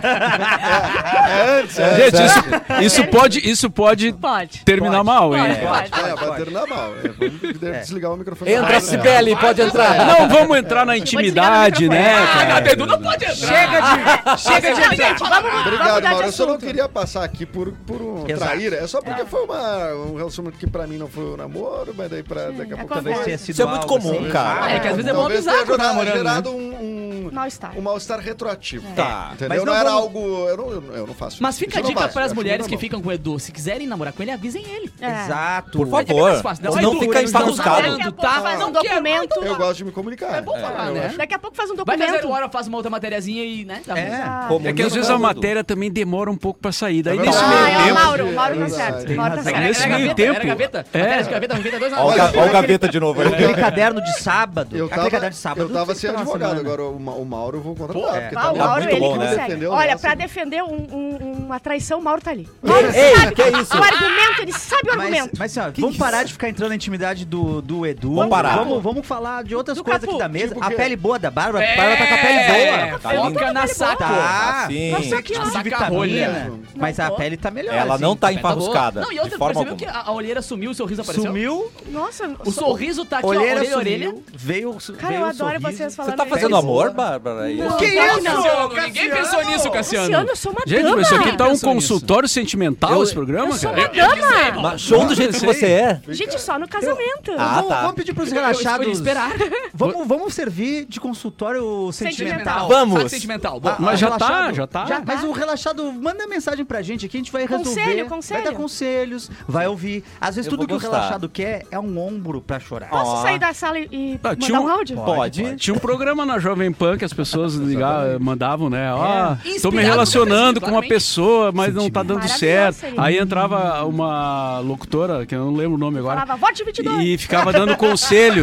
É, é antes, é Gente, isso, isso pode, isso pode Pode. terminar mal, hein? Pode, pode. É, vai terminar mal. É, vamos desligar o microfone. Entra, Ah, Cibele, pode entrar. Não vamos entrar na intimidade, né, Ah, cara? não, Bedu não pode entrar. Chega de. Chega de Não, entrar. gente, vamos, vamos Obrigado, mudar de Mauro. Eu só não assunto. queria passar aqui por, por um Exato. traíra. É só porque foi uma, um relacionamento que pra mim não foi um namoro, mas daí pra, daqui a pouco acontece. Talvez tenha Isso sido Isso é muito algo comum, assim. cara. É que às vezes é bom Talvez avisar tenha quando tá gerado, namorando, gerado né? um, um, Mal-estar. um mal-estar retroativo. Tá. Entendeu? Mas não, não era vamos- algo. Eu não, eu não- eu não faço. Mas isso. fica a Isso eu não dica faço. para as Acho mulheres muito que normal. ficam com o Edu. Se quiserem namorar com ele, avisem ele. É. Exato. Por É favor. mais fácil, né? Senão Edu, fica Edu, embascado. Daqui a pouco Tá, faz um não quer, documento. Eu gosto de me comunicar. É bom falar, eu né? acho. Daqui a pouco faz um Vai fazer documento. hora, faz uma outra matériazinha e, né? Dá É. bom. Como É que às vezes a matéria também demora um pouco pra sair. Daí É nesse verdade. meio Ah, é o tempo. Mauro, o Mauro tá É certo. verdade. O Mauro tá Tem certo. Nesse Era meio gaveta, tempo. Era gaveta. É. Matéria de gaveta, gaveta dois Olha o, anos. ga- olha o gaveta de novo aí. Aquele caderno de sábado. Eu aquele tava, caderno de sábado. eu tava tem que sem esperar uma advogado, semana. agora o, Ma- o Mauro eu vou contratar. Pô, porque Ah, tá o Mauro, muito ele bom, né? consegue. Defendeu Olha, nessa. pra defender um- um- uma traição, o Mauro tá ali. Mauro Ei, sabe que isso? o argumento, ele sabe o Mas, argumento. mas assim, ó, vamos parar de ficar entrando na intimidade do, do Edu. Vamos parar. Vamos, vamos falar de outras Do coisas Capu. aqui da mesa. Tipo a o quê? pele boa da Bárbara. É, A Bárbara tá com a pele boa. Tá lindo. Foca na saco. Tá. Assim. Nossa, Tem que tipo de Saca vitamina. rolha. Mas Não a tô. pele tá melhor. Ela assim. não tá Tá boa. enfarruscada. Não, e outra, de forma percebeu que alguma. a, a olheira sumiu, o sorriso apareceu? Sumiu, Nossa, O sorriso tá aqui, ó, olheira orelha a orelha. sumiu, veio, Cara, veio eu o adoro sorriso. vocês Você falando tá isso. fazendo amor, Bárbara? Não. Que Claro isso? que não. Cassiano, ninguém pensou nisso, Cassiano. Luciano, eu sou uma Gente, dama. mas isso aqui tá um Pensou consultório sentimental, Eu- esse programa, Eu sou cara? uma dama. Mas show do jeito que você é. Gente, só no casamento. Ah, vamos, tá. vamos pedir pros Eu- eu escolhi relaxados. esperar. Vamos, vamos servir de consultório sentimental. Vamos. Saco sentimental. Bom, Ah, Mas já relaxado. tá, já tá. Já Mas tá. o relaxado, manda mensagem pra gente aqui, a gente vai resolver. Conselho, conselho. Vai dar conselhos, vai ouvir. Às vezes Eu tudo vou que o gostar. relaxado quer é um ombro pra chorar. Posso Ó. sair da sala e e Ah, mandar tinha um um- áudio? Pode. Tinha um programa na Jovem Pan que as pessoas ligavam, mandavam, né? Ó, tô me Inspirado relacionando no com uma claramente. pessoa, mas não tá dando Maravilhoso, certo. seria. Aí entrava uma locutora, que eu não lembro o nome agora, Falava, vote vinte e dois. e ficava dando conselho.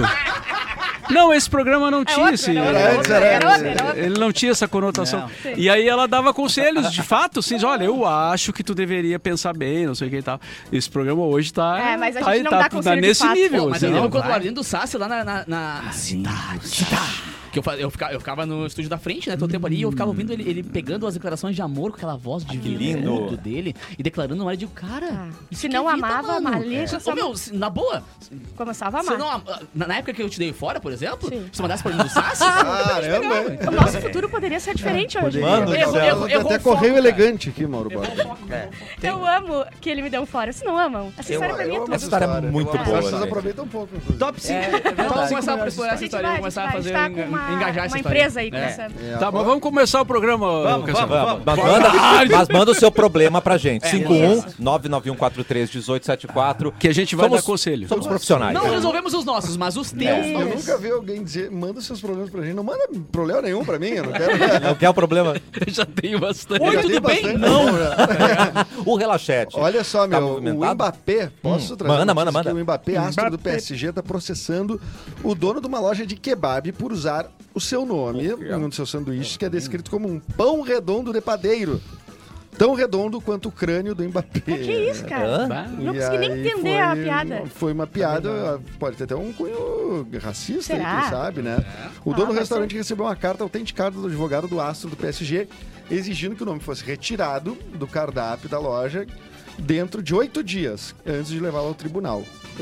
Não, esse programa não É tinha outro, esse. era outro, Era era antes, outro, era era antes. outro, era outro. Ele não tinha essa conotação. Não. Sim. E aí ela dava conselhos, de fato, assim, olha, eu acho que tu deveria pensar bem, não sei o que e tal. Esse programa hoje tá, É, mas a tá, gente não tá, dá tá conselho de nesse fato. nível. Pô, mas assim, eu lembro né? quando o vai. Arlindo Sassi lá na, na, na, na cidade. Que eu, fa- eu, ficava, eu ficava no estúdio da frente, né? Todo tempo ali, e eu ficava ouvindo ele, ele pegando as declarações de amor com aquela voz de lindo. veludo dele e declarando uma hora de cara. Ah, isso se que não é vida, amava, mano. ali É. já Ô, sabe- meu, se- na boa, Começava a se eu amar. não, am- na, na época que eu te dei fora, por exemplo, Sim. se tu mandasse pra mim do Sassi, Caramba, hein? O nosso futuro poderia ser diferente hoje. Mano do Erro, céu. erro, erro, Até foco, correio cara. elegante aqui, Mauro Borba. Eu amo que ele me deu fora. Vocês não amam? Essa Eu, história pra mim é eu amo tudo. Essa história é muito Eu amo. boa, Vocês gente. aproveitam um pouco, inclusive. Top cinco. É, vamos top começar cinco a melhores explorar essa A gente história, vai, vamos começar a a fazer, gente tá com uma, engajar essa uma história. empresa aí É. começando. É, Tá, mas vamos começar o programa, Vamos, Cassiano. vamos, Vamos, mas manda, mas manda o seu problema pra gente. cinco um nove nove um quatro três um oito sete quatro. Que a gente vai Somos- dar conselho. Somos profissionais. Não resolvemos os nossos, mas os teus. Eu nunca vi alguém dizer, manda seus problemas pra gente. Não manda problema nenhum pra mim, eu não quero. Não quer o problema? Eu já tenho bastante. Já tudo dei bem? bastante Não. tempo já. O Relaxete. Olha só, Tá meu, o movimentado? Mbappé, posso Hum, trazer manda, uma manda, notícia manda. que o Mbappé, astro do P S G, tá processando o dono de uma loja de kebab por usar o seu nome em um dos seus sanduíches, que é descrito como um pão redondo de padeiro. tão redondo quanto o crânio do Mbappé. Que isso, cara? Bah. Não E consegui nem aí entender a foi- piada. Foi uma piada, pode ter até um cunho racista, aí, Será? quem sabe, né? O Ah, dono do vai restaurante recebeu uma carta autenticada do advogado do astro do P S G, exigindo que o nome fosse retirado do cardápio da loja dentro de oito dias, antes de levá-lo ao tribunal.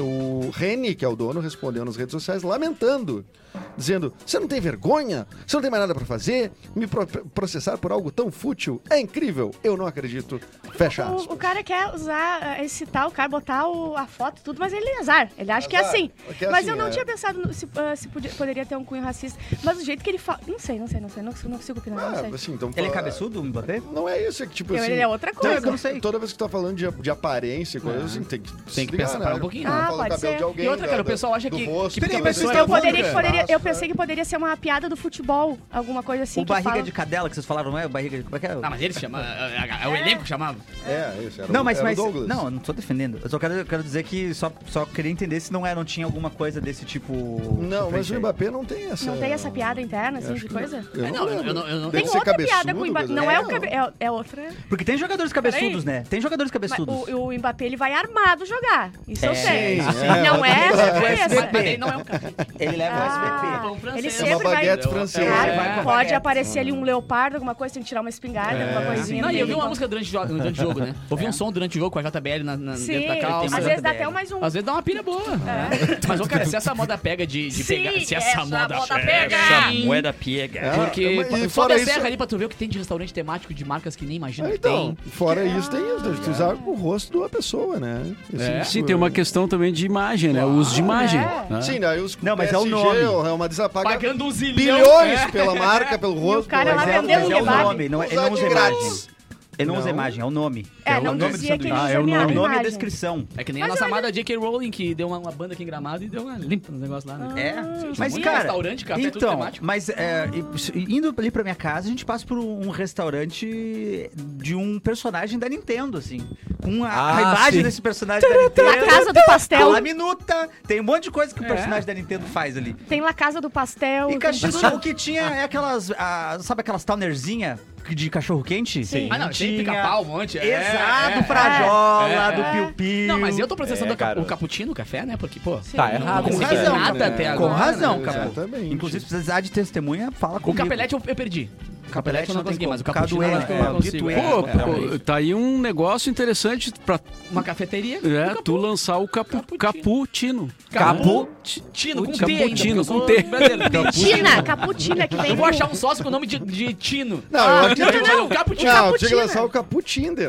O Reni, que é o dono, respondeu nas redes sociais lamentando, dizendo: você não tem vergonha? Você não tem mais nada pra fazer? Me pro- processar por algo tão fútil? É incrível, eu não acredito. Fecha aspas. O, o cara quer usar, eh, excitar o cara, botar o- a foto, tudo, mas ele é azar. Ele acha que é Azar. assim. Que é mas assim, eu não é. tinha pensado no- se, ah, se podia- poderia ter um cunho racista. Mas o jeito que ele fala. Não sei, não sei, não sei. Não, não consigo opinar, não Ah, sei. assim, então, Ele é fala- cabeçudo, o Mbappé? Não é isso, é que tipo Eu- assim... ele é outra Não, coisa. é que eu não sei. Toda vez que tu tá falando de, de aparência e coisa assim, tem que Tem que desligar, pensar, né? parar um pouquinho, Não, né? Ah, fala do pode cabelo ser. de alguém, E outra, cara, da- o pessoal acha do que- rosto, que da- tem da- pessoas da- Eu, Pulga. poderia, que poderia, eu Braço, pensei que poderia ser uma piada do futebol, alguma coisa assim. O que barriga fala- de cadela que vocês falaram, não é? Barriga de... Como é que é? Não, mas ele se chama. É, é o elenco que chamava. É, isso, era Não, o- mas, era o mas Douglas. não, eu não tô defendendo. Eu só quero, eu quero dizer que só, só queria entender se não, é, não tinha alguma coisa desse tipo. Não, mas frente o aí. Mbappé não tem essa... Não tem essa piada interna, assim, Acho de que- coisa? Eu É, não, não, eu- lembro. eu não- eu não- Deve Tem ser outra piada cabeçudo, com o Mbappé. coisa Não é o assim. cabe... é, é outra. Porque tem jogadores cabeçudos, né? Tem jogadores Mas cabeçudos. o, o Mbappé, ele vai armado jogar. Isso eu É, sei. sim, Não é. é Ele leva o essa. S B P. Mas ele não é um cara. Ele leva o Ah, S B P. Pão francês. ele É É uma sempre vai... baguete É, francesa. Claro, É. pode Baguete. aparecer ali um leopardo, alguma coisa, tem que tirar uma espingarda, alguma coisinha. Não, no e eu meio. vi uma música durante, o jo- durante o jogo, né? Ouvi um som durante o jogo com a J B L na, na, Sim, dentro da calça. às vezes dá até mais um. Às vezes dá uma pilha boa. Mas, ô, cara, se essa moda pega de, de Sim, pegar. Se essa, essa moda, moda pega. pega. Sim. Moeda pega. É, Porque mas- e só fora da isso- serra ali pra tu ver o que tem de restaurante temático de marcas que nem imagina Ah, que então, tem. fora isso, tem isso, de tu usar o rosto de uma pessoa, né? Assim, É. Sim, tem uma questão também de imagem, né? O uso de imagem. É. né? Sim, daí os Não, mas é o P S G, nome. o Real Madrid paga Pagando um zilhão. bilhões É. pela marca, pelo rosto. cara pela lá Mas é, vendeu mas um é o debate. nome, não é, ele Usar não de usa grátis. imagem. Ele não, usa Não. imagem, é o nome. É, o não nome dizia do que ele sanduíche. usa Ah, é o minha nome, o nome é a imagem. descrição. É que nem a Mas nossa olha- amada J K Rowling, que deu uma, uma banda aqui em Gramado e deu uma limpa nos negócios lá, né? É, Sim, mas muito cara, restaurante, café, tudo então, temático. mas é, e- indo ali pra minha casa, a gente passa por um restaurante de um personagem da Nintendo, assim, com a, Ah, a imagem sim. desse personagem da Nintendo. La Casa do Pastel. A minuta, tem um monte de coisa que o É. personagem da Nintendo faz ali. Tem La Casa do Pastel. E tem Caxias, tudo. o que tinha é aquelas, ah, sabe aquelas townerzinha de cachorro quente? Sim. Ah, não, tem Tinha- pica-pau, um monte. é, Exato, é, frajola, é, do é. piu-piu. Não, mas eu tô processando É, o ca- cara. o cappuccino, o café, né? Porque, pô, Sim. Tá errado, não Com consegui razão, nada né? até Com agora. razão, né? Capu. Exatamente. Inclusive, se precisar de testemunha, fala O comigo. capelete eu, eu perdi. O capelete eu não tem consegui, como. mas o Por causa cappuccino eu do acho que N, eu é, o consigo. dito É, N. Pô, é, pô, tá aí um negócio interessante pra, uma cafeteria. é, um tu lançar o capu, cappuccino. Capu- Tino, com T ainda. Cappuccino, porque eu com sou T. brasileiro. Tina, Caputina, que vem Eu vou com- achar um sócio com o nome de, de Tino. Não, eu Ah, acho que não, tinha não, que- não, Cappuccino. Não, tinha que Cappuccino. lançar o Capu Tinder.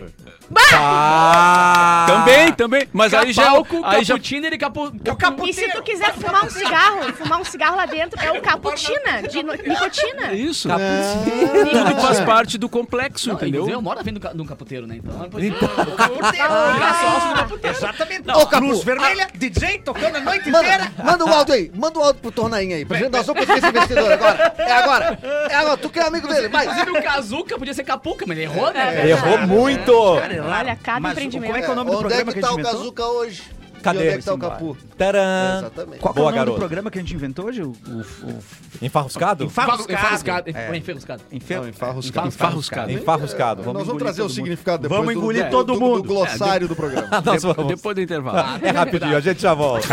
Ah! Também, também. Mas aí já, Capalco, aí já cappuccino e capu... capu... E se tu quiser fumar um cigarro, fumar um cigarro lá dentro, é o Caputina, de no- nicotina. é isso. É. Tudo faz parte do complexo, Não, entendeu? inclusive eu moro na frente de um caputeiro, né? Então, o caputeiro. Virar sócio do caputeiro. Exatamente. Ô, Capu, Luz vermelha, D J tocando a noite Manda, inteira. manda o áudio aí, manda o áudio pro Tornainha aí. Pra gente, nós vamos conseguir esse investidor agora. É agora. É agora, tu que é amigo dele, vai. Inclusive o Kazuca podia ser Capuca, mas ele errou, né? É. Errou muito! Olha, cada Mas empreendimento. como é que é o nome do Onde é programa que que a tá gente o inventou? Kazuca hoje? Cadê? E onde é que tá o Capu? Tcharam! Exatamente. Qual que é Boa, o nome garoto. do programa que a gente inventou hoje? O, o, o Enfarruscado? Enfarruscado. Enfarruscado. É. Ou enferruscado. Enfer- Não, enfarruscado. Enfarruscado. Enfarruscado. Nós Vamos vamos engolir trazer o todo mundo. significado depois Vamos do- engolir do- todo do- mundo. do glossário do programa. Nós vamos. Depois do intervalo. É rapidinho, a gente já volta.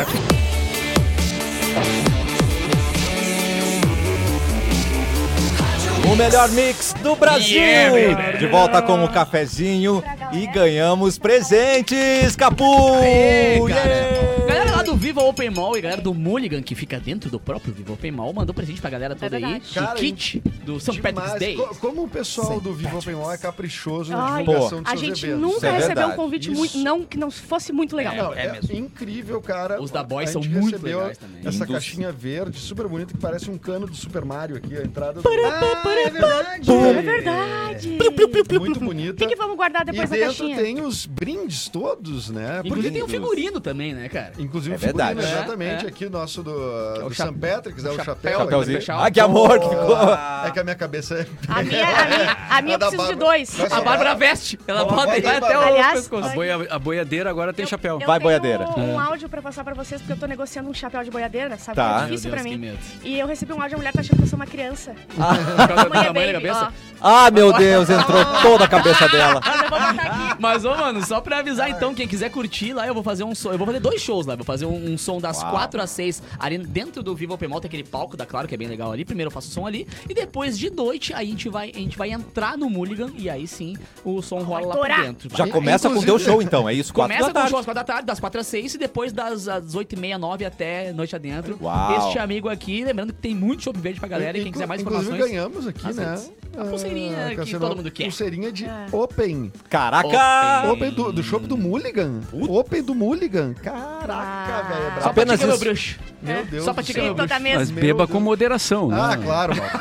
O melhor mix do Brasil. De volta com o cafezinho e ganhamos presentes, Capu! Aê, cara. Yeah! Galera lá do Viva Open Mall e galera do Mulligan, que fica dentro do próprio Viva Open Mall, mandou presente pra galera toda aí. verdade. O Cara, kit do Saint Patrick's Demais. Day. Co- Como o pessoal Saint do Vivo Open Mall é caprichoso na Ai, divulgação de a seus gente eventos. nunca Isso é recebeu verdade. um convite Isso. muito, não, que não fosse muito legal. Não, É é, mesmo. incrível, cara. Os da Boys A são gente muito recebeu legais também. Essa Indústria. caixinha verde, super bonita, que parece um cano do Super Mario aqui, a entrada do... Ah, é verdade. É verdade. Muito O bonita. que, que vamos guardar depois e da dentro caixinha? tem os brindes todos, né? Inclusive tem um Porque- figurino também, né, cara? Inclusive É o verdade. verdade. né? Exatamente, É. aqui o nosso do, o do cha- Saint Patrick's, né? O chapéu. Chapeuzinho. fechar o- Ah, que amor que ficou. É que a minha cabeça é... A minha, a minha, a minha A da eu preciso de Bárbara. dois. Vai A sobrar. Bárbara veste. Ela Bota bota aí, aí até Bárbara. o Aliás, pescoço. A, boia, a boiadeira agora tem chapéu. Eu Vai, tenho boiadeira. um áudio pra passar pra vocês, porque eu tô negociando um chapéu de boiadeira, sabe? Tá. É Meu difícil Deus, pra que mim. medo. E eu recebi um áudio, a mulher tá achando que eu sou uma criança. Por causa do Tamanho tamanho da baby, cabeça. Ah, meu Deus, entrou toda a cabeça dela. Ó. Mas eu vou botar aqui. Mas, ô, mano, só pra avisar então, quem quiser curtir lá, eu vou fazer um som. Eu vou fazer dois shows lá. Vou fazer um, um som das Uau. quatro às seis ali dentro do Viva Open Mall, tem aquele palco da Claro, que é bem legal ali. Primeiro eu faço o som ali. E depois, de noite, aí a gente vai, a gente vai entrar no Mulligan. E aí sim, o som rola lá por torar. dentro. Já Vai- começa com o teu show, então, é isso? Quatro Começa da com o show tarde. às quatro da tarde, das quatro às seis, e depois das às oito e meia, nove até noite adentro. Uau. Este amigo aqui, lembrando que tem muito show verde pra galera, e quem quiser mais Inclusive, informações. ganhamos aqui, Às né? vezes. A pulseirinha que Cassiano, todo mundo quer. Pulseirinha de É. Open. Caraca! Open do, do show do Mulligan. Open do Mulligan. Caraca, Ah. velho. É Só brabo. pra Apenas tirar meu isso. bruxo. Meu Deus Só pra do tirar céu. meu Toda bruxo. mesa. Mas Meu beba Deus. com moderação, Ah, né? claro, mano.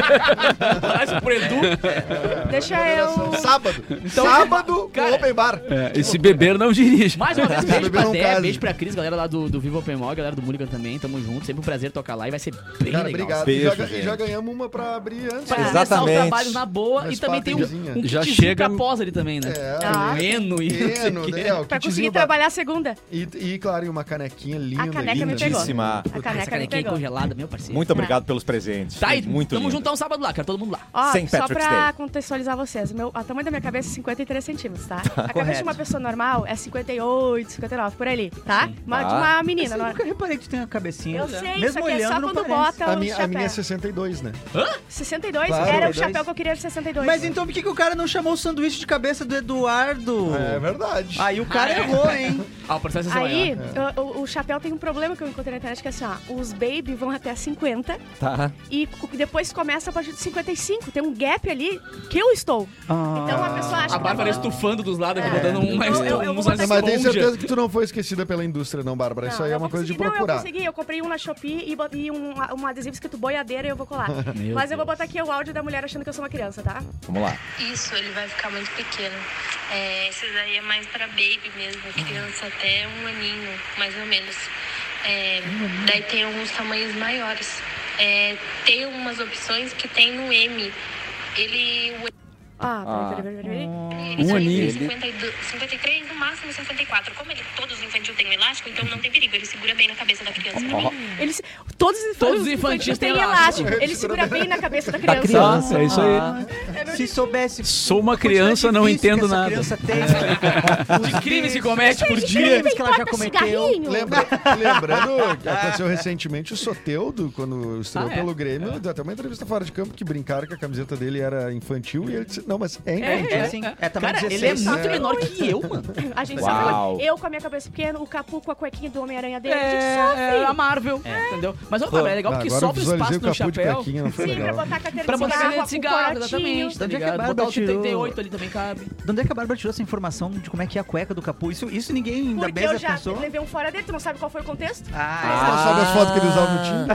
Traz pro Edu. Deixa eu... Sábado. Então, Sábado, cara, Open Bar. É, e se beber, não dirige. Mais uma vez, beijo Beber pra não Dé, case. beijo pra Cris, galera lá do, do Vivo Open Mall, galera do Mulligan também, tamo junto. Sempre um prazer tocar lá e vai ser bem Cara, legal. obrigado. Beijo, e, já, gente. e já ganhamos uma pra abrir antes. Pra né? começar Exatamente. os trabalhos na boa Uma e também tem um, espatenzinha. um Já kitzinho chega- pra pós ali também, né? É, Ah. Um Eno e não sei Eno, o quê. né? O Pra kitzinho conseguir ba- trabalhar a segunda. E, e, claro, e uma canequinha linda. A caneca me linda, pegou. Lindíssima. A Essa caneca me canequinha pegou. congelada, meu parceiro. Muito obrigado pelos presentes. Tá aí, Muito tamo lindo. juntar um sábado lá, quero todo mundo lá. Ó, Saint só Patrick's pra Day. contextualizar vocês, o, meu, o tamanho da minha cabeça é cinquenta e três centímetros, tá? A cabeça Correto. de uma pessoa normal é cinquenta e oito, cinquenta e nove, por ali, tá? Uma, Tá. de uma menina. Eu Não é? nunca reparei que tu tem uma cabecinha. Eu sei, Mesmo só que é olhando, só não quando parece. bota A o minha, a chapéu. minha é sessenta e dois, né? sessenta e dois? Claro, Era o sessenta e dois. chapéu que eu queria de sessenta e dois. Mas então por que, que o cara não chamou o sanduíche de cabeça do Eduardo? É verdade. Aí o cara errou, hein? Ah, o processo é Aí, maior. o, o- o chapéu tem um problema que eu encontrei na internet, que é assim, ó, os baby vão até cinquenta Tá. e cu- depois começa a partir de cinquenta e cinco. Tem um gap ali que eu estou. Ah. Então a pessoa acha A que... Bárbara eu vou- estufando dos lados aqui, É. botando um mais Eu- eu- eu vou uns botar Não, mas tenho esponja. certeza que tu não foi esquecida pela indústria, não, Bárbara. Isso Não, aí é eu uma vou coisa de conseguir. Não, eu procurar. consegui. Eu comprei um na Shopee e bot- e um, um adesivo escrito boiadeira e eu vou colar. Meu Mas eu vou Deus. botar aqui o áudio da mulher achando que eu sou uma criança, tá? Vamos lá. Isso, ele vai ficar muito pequeno. É, esse daí é mais pra baby mesmo, criança até um aninho, mais ou menos. É, daí tem alguns tamanhos maiores. É, tem umas opções que tem no M. Ele... o Ah, peraí, peraí, peraí, peraí. Ele Um só aninho. tem cinquenta e dois, cinquenta e três, no máximo cinquenta e quatro. Como ele, todos os infantis têm um elástico, então não tem perigo. Ele segura bem na cabeça da criança. Ele se- todos os Todos os infantis têm têm elástico. elástico. Ele segura bem na cabeça da criança. criança, é isso aí. Se soubesse. Sou uma quantidade criança, de não vícios que entendo essa nada. criança tem. De crimes que comete por Gente, dia. crimes que ela já importa cometeu. cigarrinho? Lembra, lembrando que aconteceu recentemente o Soteudo, quando estreou Ah, é? pelo Grêmio, deu até uma entrevista fora de campo que brincaram que a camiseta dele era infantil e ele disse, não, mas é infantil. É, sim. É tamanho Cara, ele é dezesseis. muito menor que eu, mano. A gente Uau. sofre. Eu com a minha cabeça pequena, o Capu com a cuequinha do Homem-Aranha dele. a gente É, sofre. é a Marvel, entendeu? Mas, ó, Bárbara, é legal Ah, porque agora eu sobra visualizei espaço o no capu de chapéu. cuequinha, não foi Sim, pra legal. botar a carteira Pra de botar cigarro, cadeira de com cigarro, corotinho. exatamente. Tá Onde é que a ligado? Bárbara Botar o tirou? setenta e oito ali também cabe. De onde é que a Bárbara tirou essa informação de como é que é a cueca do Capu? Isso, isso ninguém da Porque mesa eu já pensou? levei um fora dele, tu não sabe qual foi o contexto? Ah, Você não sabe as fotos que ele usava no time?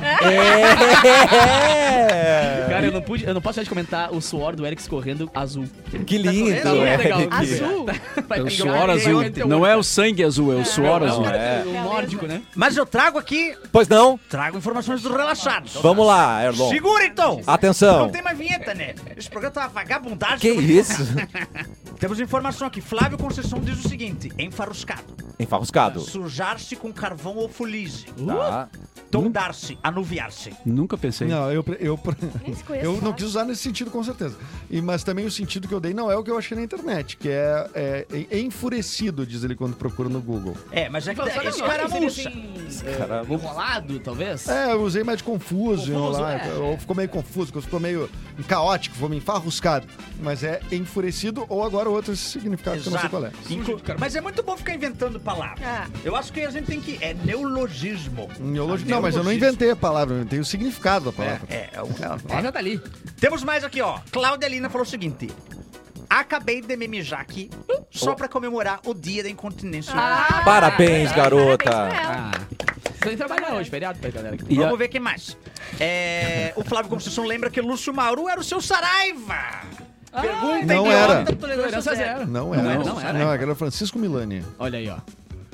É! Cara, eu não, pude, eu não posso deixar de comentar o suor do Eric escorrendo azul. Que lindo, Tá muito Eric. legal. Azul? Vai É o pegar suor e azul. vai ter um- Não é o sangue azul, é o suor Não, azul. cara, É. o nórdico, né? mas eu trago aqui, Pois não? trago informações dos relaxados. Vamos lá, Erlon. Segura então! Atenção. Não tem mais vinheta, né? Esse programa tá uma vagabundagem. Que isso? Temos informação aqui. Flávio Conceição diz o seguinte: enfarruscado, Enfarruscado. sujar-se com carvão ou fuligem, Tá. tondar-se, anuviar-se. Nunca pensei. Não, eu, eu, Nem se conhece, eu não sabe? quis usar nesse sentido, com certeza. E, mas também o sentido que eu dei não é o que eu achei na internet, que é, é, é enfurecido, diz ele quando procura no Google. É, mas é que Sabe esse não, cara seria murcha. assim, Caramba. enrolado, talvez? É, eu usei mais de confuso, Confuso, lá, é. ou ficou meio confuso, ficou meio caótico, ficou meio enfarruscado. Mas é enfurecido ou agora outro significado que eu não sei qual é. Inclu- Mas é muito bom ficar inventando palavras. Ah. Eu acho que a gente tem que. É neologismo. Neologi- Ah, Não, mas eu não neologismo. inventei a palavra, eu inventei o significado da palavra. É, é, é, o- Ó, já tá ali. Temos mais aqui, ó. Cláudia Lina falou o seguinte: acabei de me mijar aqui só pra comemorar o dia da incontinência. Ah, Parabéns, garota. Parabéns pra ela. Ah. Você tem que trabalhar hoje, feriado pra galera. E Vamos a- ver quem mais. É, o Flávio Conceição lembra que Lúcio Mauro era o seu Saraiva. Pergunta Não idiota, era. tolerância Tolerância zero. zero. Não Não era. era, Não, não era. era. era Francisco Milani. Olha aí, ó.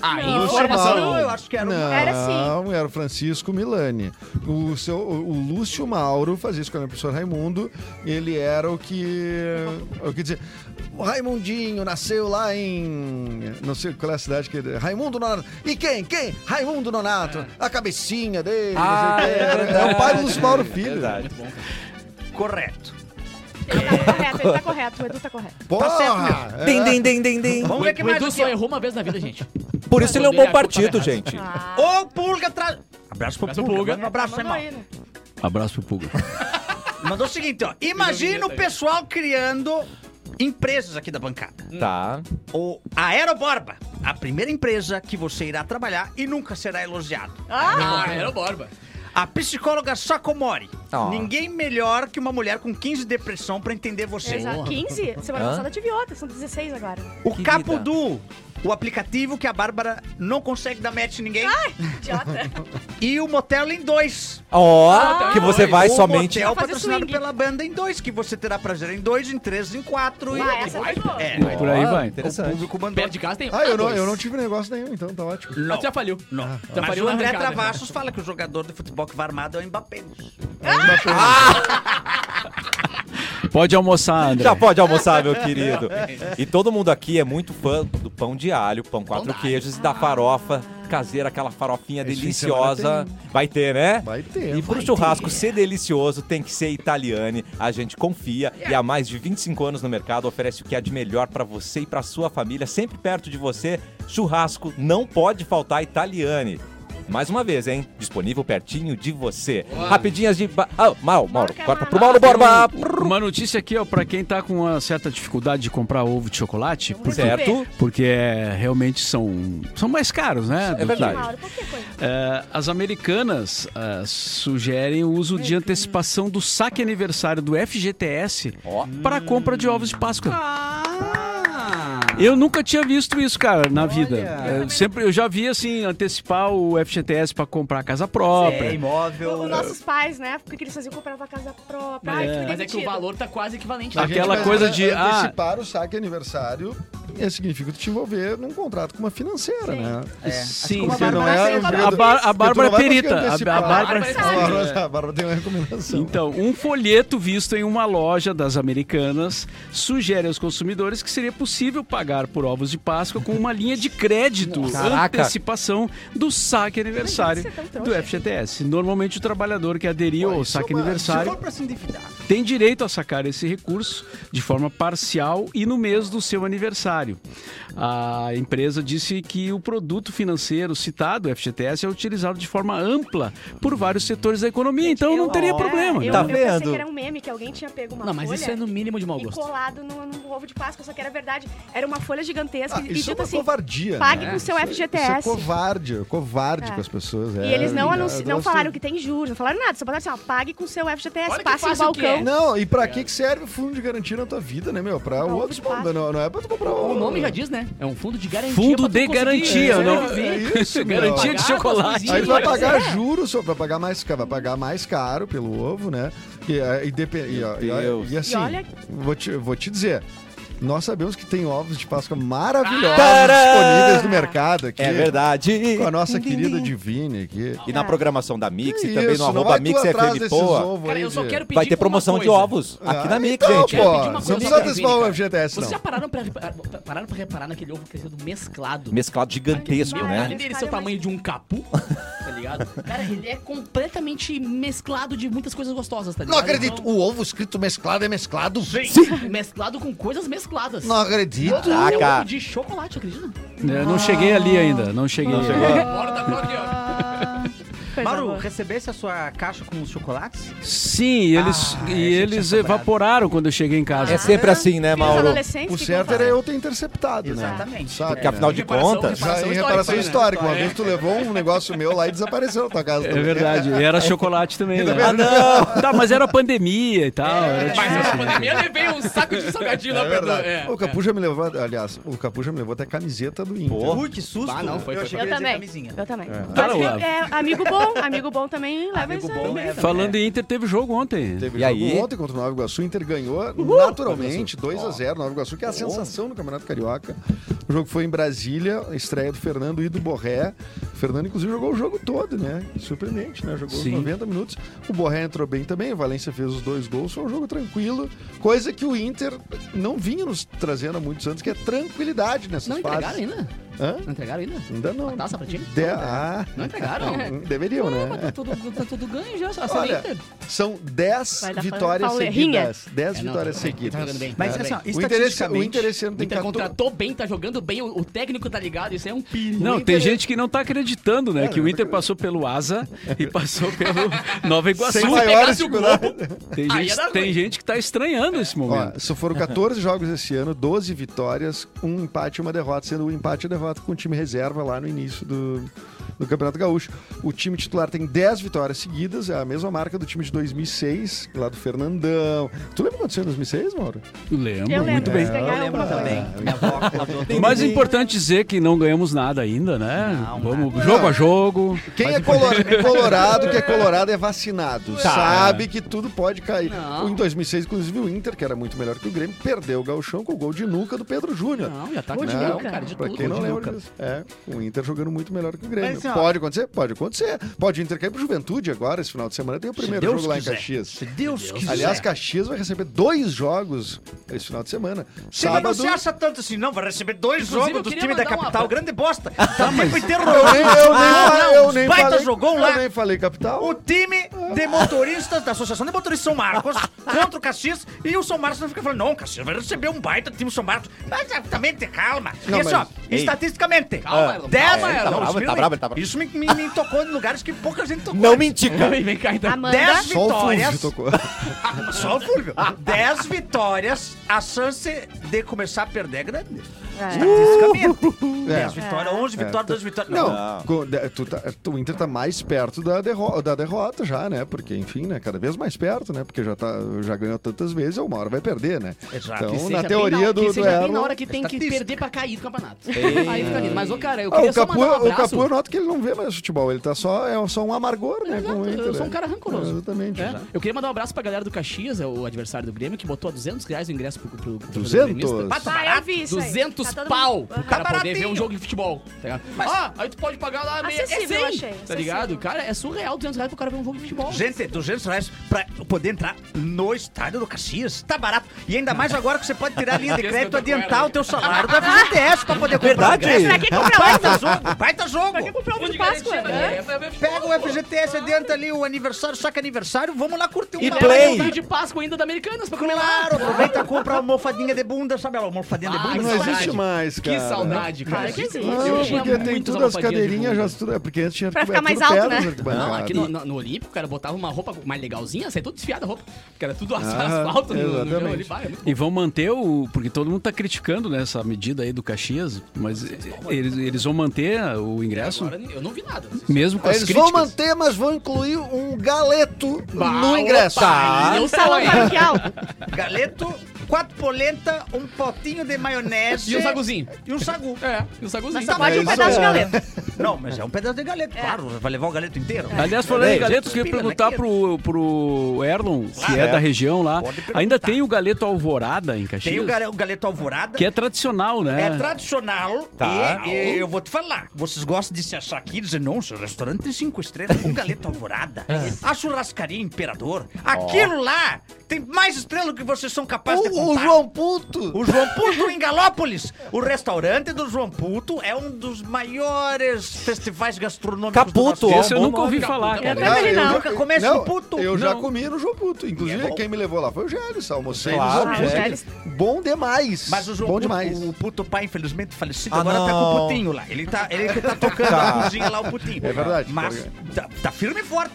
Ah, Não, informação. Não, eu acho que era um... Não, Era sim. era o Francisco Milani. O, seu, o, o Lúcio Mauro fazia isso com o professor Raimundo. Ele era o que... O que dizer... O Raimundinho nasceu lá em... Não sei qual é a cidade que... Raimundo Nonato. E quem? Quem? Raimundo Nonato. É. A cabecinha dele. Ah, não sei o quê. é é, verdade. é o pai do Lúcio Mauro Filho. Verdade. Correto. Ele tá correto, ele tá correto, o Edu tá correto. Porra! Tá certo, é. Dim, dim, dim, dim, dim. Vamos ver o que O mais Edu aqui, só ó. errou uma vez na vida, gente. Por isso ele é um bom partido, gente. Ah, Ô, Pulga traz... Abraço pro Abraço, Pulga. Pulga. Manda um abraço, mandou irmão. aí, né? Abraço pro Pulga. Mandou o seguinte, ó. Imagina o pessoal criando empresas aqui da bancada. Tá. O Aeroborba, a primeira empresa que você irá trabalhar e nunca será elogiado. Ah, era o Borba. A psicóloga Sakomori. Ó. Ninguém melhor que uma mulher com quinze de depressão pra entender você. Exato. quinze? Semana Hã? passada tive outra, são dezesseis agora. O Que Capudu, o aplicativo que a Bárbara não consegue dar match em ninguém. Idiota. E o Motel em dois. Ó, Ah, que você vai o somente... motel Vai fazer patrocinado swing. pela banda em dois, que você terá prazer em dois, em três, em quatro. Ah, e... essa é boa. É, Por aí Ó, vai. o Interessante. público mandou. Perto de casa tem Ah, eu não, dois. eu não tive negócio nenhum, então tá ótimo. Não. Mas tu já faliu. Não. Já Mas faliu o na André arrancada. Travassos fala que o jogador de futebol que vai armado é o Mbappé. Pode almoçar, André. Já pode almoçar, meu querido. E todo mundo aqui é muito fã do pão de alho, pão quatro Pão de queijos e da farofa caseira, aquela farofinha Esse fim de deliciosa. semana Vai ter, né? Vai ter. E pro vai churrasco ter. ser delicioso, tem que ser Italiane. A gente confia e há mais de vinte e cinco anos no mercado oferece o que há de melhor pra você e pra sua família, sempre perto de você. Churrasco não pode faltar Italiane. Mais uma vez, hein? Disponível pertinho de você. Rapidinhas de... Ba... Ah, Mauro, Mauro, quer corta uma- pro Mauro Borba. Uma notícia aqui, ó, pra quem tá com uma certa dificuldade de comprar ovo de chocolate, Vamos porque, Certo? porque é, realmente são, são mais caros, né? do É verdade. Mauro, qualquer coisa. É, as americanas é, sugerem o uso de antecipação do saque aniversário do F G T S Ó. para a compra de ovos de Páscoa. Ah! Eu nunca tinha visto isso, cara, na vida. Olha. É, sempre, eu já vi, assim, antecipar o F G T S para comprar casa É, própria. imóvel. Os nossos pais, né? Porque eles faziam comprar uma casa própria. Ai, É. que Mas é que o demitido. valor tá quase equivalente. A gente Aquela vai coisa de, ah- antecipar o saque aniversário é, significa tu te envolver num contrato com uma financeira, Sim. né? É. Sim, Como a sim. Bárbara não é sempre- A, Bar- a Bárbara é Tu não vai conseguir perita. A, a antecipar. Bárbara... Bárbara A sabe. Bárbara, a Bárbara tem uma recomendação. Então, um folheto visto em uma loja das Americanas sugere aos consumidores que seria possível pagar por ovos de Páscoa com uma linha de crédito, Caraca. antecipação do saque aniversário Mas isso é tão do trouxa. F G T S. Normalmente o trabalhador que aderiu Pô, ao isso saque é uma- Se aniversário for pra se endividar. tem direito a sacar esse recurso de forma parcial e no mês do seu aniversário. A empresa disse que o produto financeiro citado, o F G T S, é utilizado de forma ampla por vários setores da economia, então não eu- teria é, problema. Eu, Tá eu pensei vendo? que era um meme, que alguém tinha pego uma Não, mas folha isso é no mínimo de mau e gosto. colado no, no ovo de Páscoa, só que era verdade. Era uma folha gigantesca Ah, e isso é dito uma assim, covardia, pague né? com seu Isso é- F G T S. Isso é covarde, covarde É. com as pessoas. E é. eles não, É, anunci... não elas falaram têm- que tem juros, não falaram nada, só falaram assim, ó, pague com seu F G T S, Olha que passe no fácil que balcão. é. Não, e pra que que serve o fundo de garantia na tua vida, né, meu? Pra Pra outros, ovo de Páscoa. não, não é pra tu comprar O nome já diz, né? É um fundo de garantia. Fundo pra tu de conseguir garantia, É, não- é isso, meu. Garantia de Pagar chocolate. com as Aí tu vai coisinhas. pagar é. juros, só vai pagar mais, vai pagar mais caro pelo ovo, né? E, é, e, depe- e, ó, e, ó, Deus. e assim, E olha- vou, te, vou te dizer, nós sabemos que tem ovos de Páscoa maravilhosos Tcharam! disponíveis no mercado aqui. É verdade. Com a nossa querida Divine aqui. E na programação da Mix Que e também isso, no não arroba vai tu Mix atrás F M desses Poa. ovos Cara, aí eu só de- quero pedir Vai ter uma promoção de coisa. ovos aqui Ah, na Mix, então, gente. Quero pô, pedir uma não coisa precisa pra antecipar o Divine, F G T S, Vocês já não. pararam pra, reparar- pararam pra reparar naquele ovo crescido mesclado? Mesclado gigantesco, Meu, né? Além dele ser o tamanho de um capu, tá ligado? Cara, ele é completamente mesclado de muitas coisas gostosas, tá ligado? Não acredito. Então, O ovo escrito mesclado é mesclado? Sim. mesclado com coisas mescladas. Não acredito. É Caraca. ovo de chocolate, acredita? Eu não cheguei ali ainda, não cheguei. Bora da aqui, ó. Coisa Maru, boa. recebesse a sua caixa com os chocolates? Sim, eles, Ah, e esse eu eles tinha sobrado. evaporaram quando eu cheguei em casa. É sempre assim, né, Filhos Mauro? adolescentes O que certo compram. era eu ter interceptado, né? Exatamente. Sabe, Porque afinal né? de Reparação, contas... Já reparação em histórica, reparação né? histórica. Uma É. vez tu levou um negócio meu lá e desapareceu na tua casa. É também. verdade, e era chocolate também, né? Ah, não! Tá, mas era pandemia e tal. era Mas na difícil. pandemia eu levei um saco de salgadinho lá É pra verdade. é, O Capu já me levou, aliás, o Capu já me levou até camiseta do Inter. Pô. Ui, que susto. Ah, não, foi, eu foi, achei Eu que ele ia dizer também. camisinha. Eu também. Cara, Mas, o- é amigo bom, bom, amigo bom também leva Amigo isso bom aí. leva. Falando em Inter, teve jogo ontem. Teve E jogo aí? ontem contra o Nova Iguaçu. O Inter ganhou naturalmente, dois a zero. Nova Iguaçu, que é a sensação do Campeonato Carioca. O jogo foi em Brasília, a estreia do Fernando e do Borré. O Fernando, inclusive, jogou o jogo todo, né? Surpreendente, né? Jogou os Sim. noventa minutos. O Borré entrou bem também. O Valência fez os dois gols. Foi um jogo tranquilo. Coisa que o Inter não vinha nos trazendo há muitos anos, que é tranquilidade nessas Não entregaram fases. ainda? Hã? Não entregaram ainda? Ainda não. A taça pra ti? De- Ah, Não entregaram? deveriam, Não, mas né? tá tudo, tá tudo ganho já. Só Olha, Inter. são dez Vai dar vitórias pauleirinha. seguidas. dez É, não, vitórias tá seguidas. jogando bem. Mas Tá assim, ó, bem. O interesse, o estatisticamente... interesse não O tem Inter quatorze. contratou bem, tá jogando bem, o, o técnico tá ligado, isso é um perigo. Não, O tem Inter- gente que não tá acreditando, né? Que o Inter passou pelo Asa e passou pelo Nova Iguaçu. Sem Se maiores pegasse o dificuldades. Tem, Aí gente, ia dar tem ruim. gente que tá estranhando esse momento. Ó, se foram quatorze jogos esse ano, doze vitórias, um empate e uma derrota, sendo um empate e derrota com o time reserva lá no início do, do Campeonato Gaúcho. O time titular tem dez vitórias seguidas, é a mesma marca do time de dois mil e seis, lá do Fernandão. Tu lembra o que aconteceu em dois mil e seis, Mauro? Lembro, Eu lembro, muito bem. eles ganharam Eu lembro alguma coisa. também. Minha avó contou. Mas é importante dizer que não ganhamos nada ainda, né? Não, Vamos nada. jogo a jogo. Quem é color- colorado, que é colorado é vacinado. Sabe que tudo pode cair. Não. Em dois mil e seis, inclusive, o Inter, que era muito melhor que o Grêmio, perdeu o gauchão com o gol de nuca do Pedro Júnior. Não, já tá Gol de com nuca. cara de Pra tudo. quem não Gol de lembra nuca. disso. É, o Inter jogando muito melhor que o Grêmio. Mas, assim, ó, pode acontecer? Pode acontecer. Pode o Inter cair pro Juventude agora, esse final de semana. Tem o primeiro Deus jogo lá quiser. em Caxias. Se Deus quiser. Aliás, Caxias vai receber dois jogos esse final de semana. Sim, mas não Sábado. se acha tanto assim, não. Vai receber dois Inclusive, jogos eu do queria time da mandar uma- capital. Grande bosta. Tá o tempo inteiro Eu nem, eu nem, Ah, fa- não, eu os nem baita falei. jogão eu lá. nem falei capital. O time de motoristas da Associação de Motoristas São Marcos contra o Caxias, e o São Marcos não fica falando, não, o Caxias vai receber um baita time São Marcos. Mas exatamente, calma. Não, Isso, ó, mas- Ei. estatisticamente. Calma, Erlon, dez, calma, não, Erlon. Tá bravo, isso ele tá me- bravo, ele tá bravo. Isso me, me- me tocou em lugares que pouca gente tocou. Não me indica. Vem, vem cá, então. Amanda, dez Só o vitórias. Fulvio tocou. Só o Fulvio. dez vitórias, a chance de começar a perder é grande. Estatisticamente. É. dez vitórias, onze É, vitórias, tá- doze vitórias. Não, Não. co- de- tu tá- tu- o Inter tá mais perto da, derro da derrota já, né? Porque, enfim, né? Cada vez mais perto, né? Porque já, tá, já ganhou tantas vezes, uma hora vai perder, né? Exato. Que Então, seja na bem teoria na- do, que do seja bem Erlon... na hora que tem que Estatística. perder pra cair do campeonato. Ei. Aí fica lindo. Mas, ô, cara, eu Ah, queria o só Capu, mandar um o abraço. Capu, eu noto que ele não vê mais futebol. Ele tá só, é só um amargor, né? Exato, com o Inter, eu sou um né? cara rancoroso. Exatamente. É. Eu queria mandar um abraço pra galera do Caxias, é o adversário do Grêmio, que botou a duzentos reais o ingresso pro, pro, pro duzentos? gremista. Mas tá Ah, eu barato. vi isso aí. duzentos Tá todo pau mundo- pro Aham. cara Tá poder ver baratinho. um jogo de futebol. Tá ligado? Ah, aí tu pode pagar lá meia. É Acessível, eu cem, achei, Tá acessível. ligado? Cara, é surreal duzentos reais pro cara ver um jogo de futebol. Gente, duzentos reais pra poder entrar no estádio do Caxias. Tá barato. E ainda mais agora que você pode tirar a linha de crédito e adiantar o teu salário da F G T S pra poder comprar. Verdade. o ingresso. Pra que comprar Baita ovo? jogo, baita jogo. Pra que comprar ovo de Páscoa? É, Hã? Pega o F G T S, adianta ali o aniversário, saca aniversário, vamos lá curtir um E uma- play. Tem de Páscoa ainda da Americanas pra comer lá. Claro, aproveita e compra uma almofadinha de bunda, sabe a almofadinha de Ah, bunda? que Não saudade. existe mais, cara. Que saudade, cara. Claro que existe. Não, Eu tinha porque tem muitas todas as almofadinhas de cadeirinhas, bunda. já tudo, é porque antes tinha Pra tudo- ficar é mais tudo alto, perto né? das arquibancadas. Não, aqui no, no, no Olímpico, o cara botava uma roupa mais legalzinha, saia tudo desfiada a roupa. Porque era tudo as- Ah, asfalto no, no chão exatamente. ali. Vai, é muito bom. E vão manter o. Porque todo mundo tá criticando né, essa medida aí do Caxias, mas eles, eles vão manter o ingresso, Agora eu não vi nada. mesmo com as Eles críticas. vão manter, mas vão incluir um galeto Bah, no ingresso. opa, Tá. eu Um salão sonho. paroquial. Galeto, quatro polenta, um potinho de maionese. E um saguzinho. E um sagu. É, e um saguzinho. Mas só pode É um isso pedaço de aí. galeto. Não, mas é um pedaço de galeto, claro. Vai levar o galeto inteiro. Aliás, falando em Ei, galeto, eu queria espira, perguntar né, pro, pro Erlon, que Claro, é é. da região lá. Pode perguntar. Ainda tem o galeto Alvorada em Caxias? Tem o galeto, o galeto alvorada. Que é tradicional, né? É tradicional Tá. e, e eu vou te falar, vocês gostam de se achar aqui e dizer, não, seu restaurante tem cinco estrelas, com galeto alvorada, a churrascaria Imperador, aquilo lá tem mais estrelas do que vocês são capazes de O, o contar. João Puto. O João Puto em Galópolis. O restaurante do João Puto é um dos maiores festivais gastronômicos Caputo, do nosso Esse eu bom nunca ouvi nome, falar, Eu cara. também não. Nunca comece não, no Puto. Eu já Não. comi no João Puto. Inclusive, E é bom. quem me levou lá foi o Gélis. Almocei Claro, no Ah, João o Puto. Gélis. Bom demais. Mas o João Bom Puto, demais. o Puto pai, infelizmente falecido, Ah, agora tá com não. o Putinho lá. Ele, tá, ele que tá tocando Tá. na cozinha lá, o Putinho. É verdade. Mas tá, tá firme e forte lá.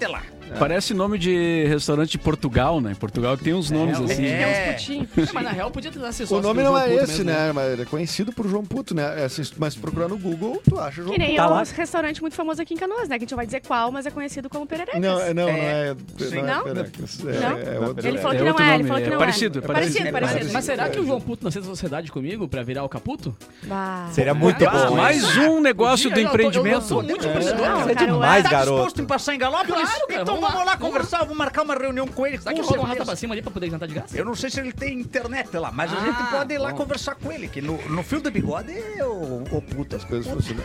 Parece nome de restaurante de Portugal, né? Portugal que tem uns nomes assim. É. É uns putinhos. Não, mas na real podia ter dado O sócio nome do não João é Puto esse, mesmo, né? Mas ele é conhecido por João Puto, né? É, se- mas se procurar no Google, tu acha João Que nem Puto. Tá lá. um restaurante muito famoso aqui em Canoas, né? Que a gente não vai dizer qual, mas é conhecido como Pererecas. Não, é- não, não é. Sim. Não? Não? É Perecas. É, Não? é outro. Ele falou É que não outro é, ele nome, falou que é não parecido, é. é Parecido, parecido. parecido. Mas será que o João Puto não aceita sociedade comigo pra virar o Caputo? Bah. Seria muito Ah, bom, hein? Mais um negócio Eu- do eu tô- eu- eu empreendimento. sou muito empreendedor. Não, Isso é cara, demais, Tá garoto. disposto em passar em Galópolis? Claro, cara, Então vamos vamos lá. lá conversar, vou marcar uma reunião com ele. Será que com rola um rata certeza. pra cima ali pra poder jantar de graça? Eu não sei se ele tem internet lá, mas a Ah, gente pode ir lá bom. conversar com ele, que no, no fio do bigode é o, o puta. As coisas funcionam.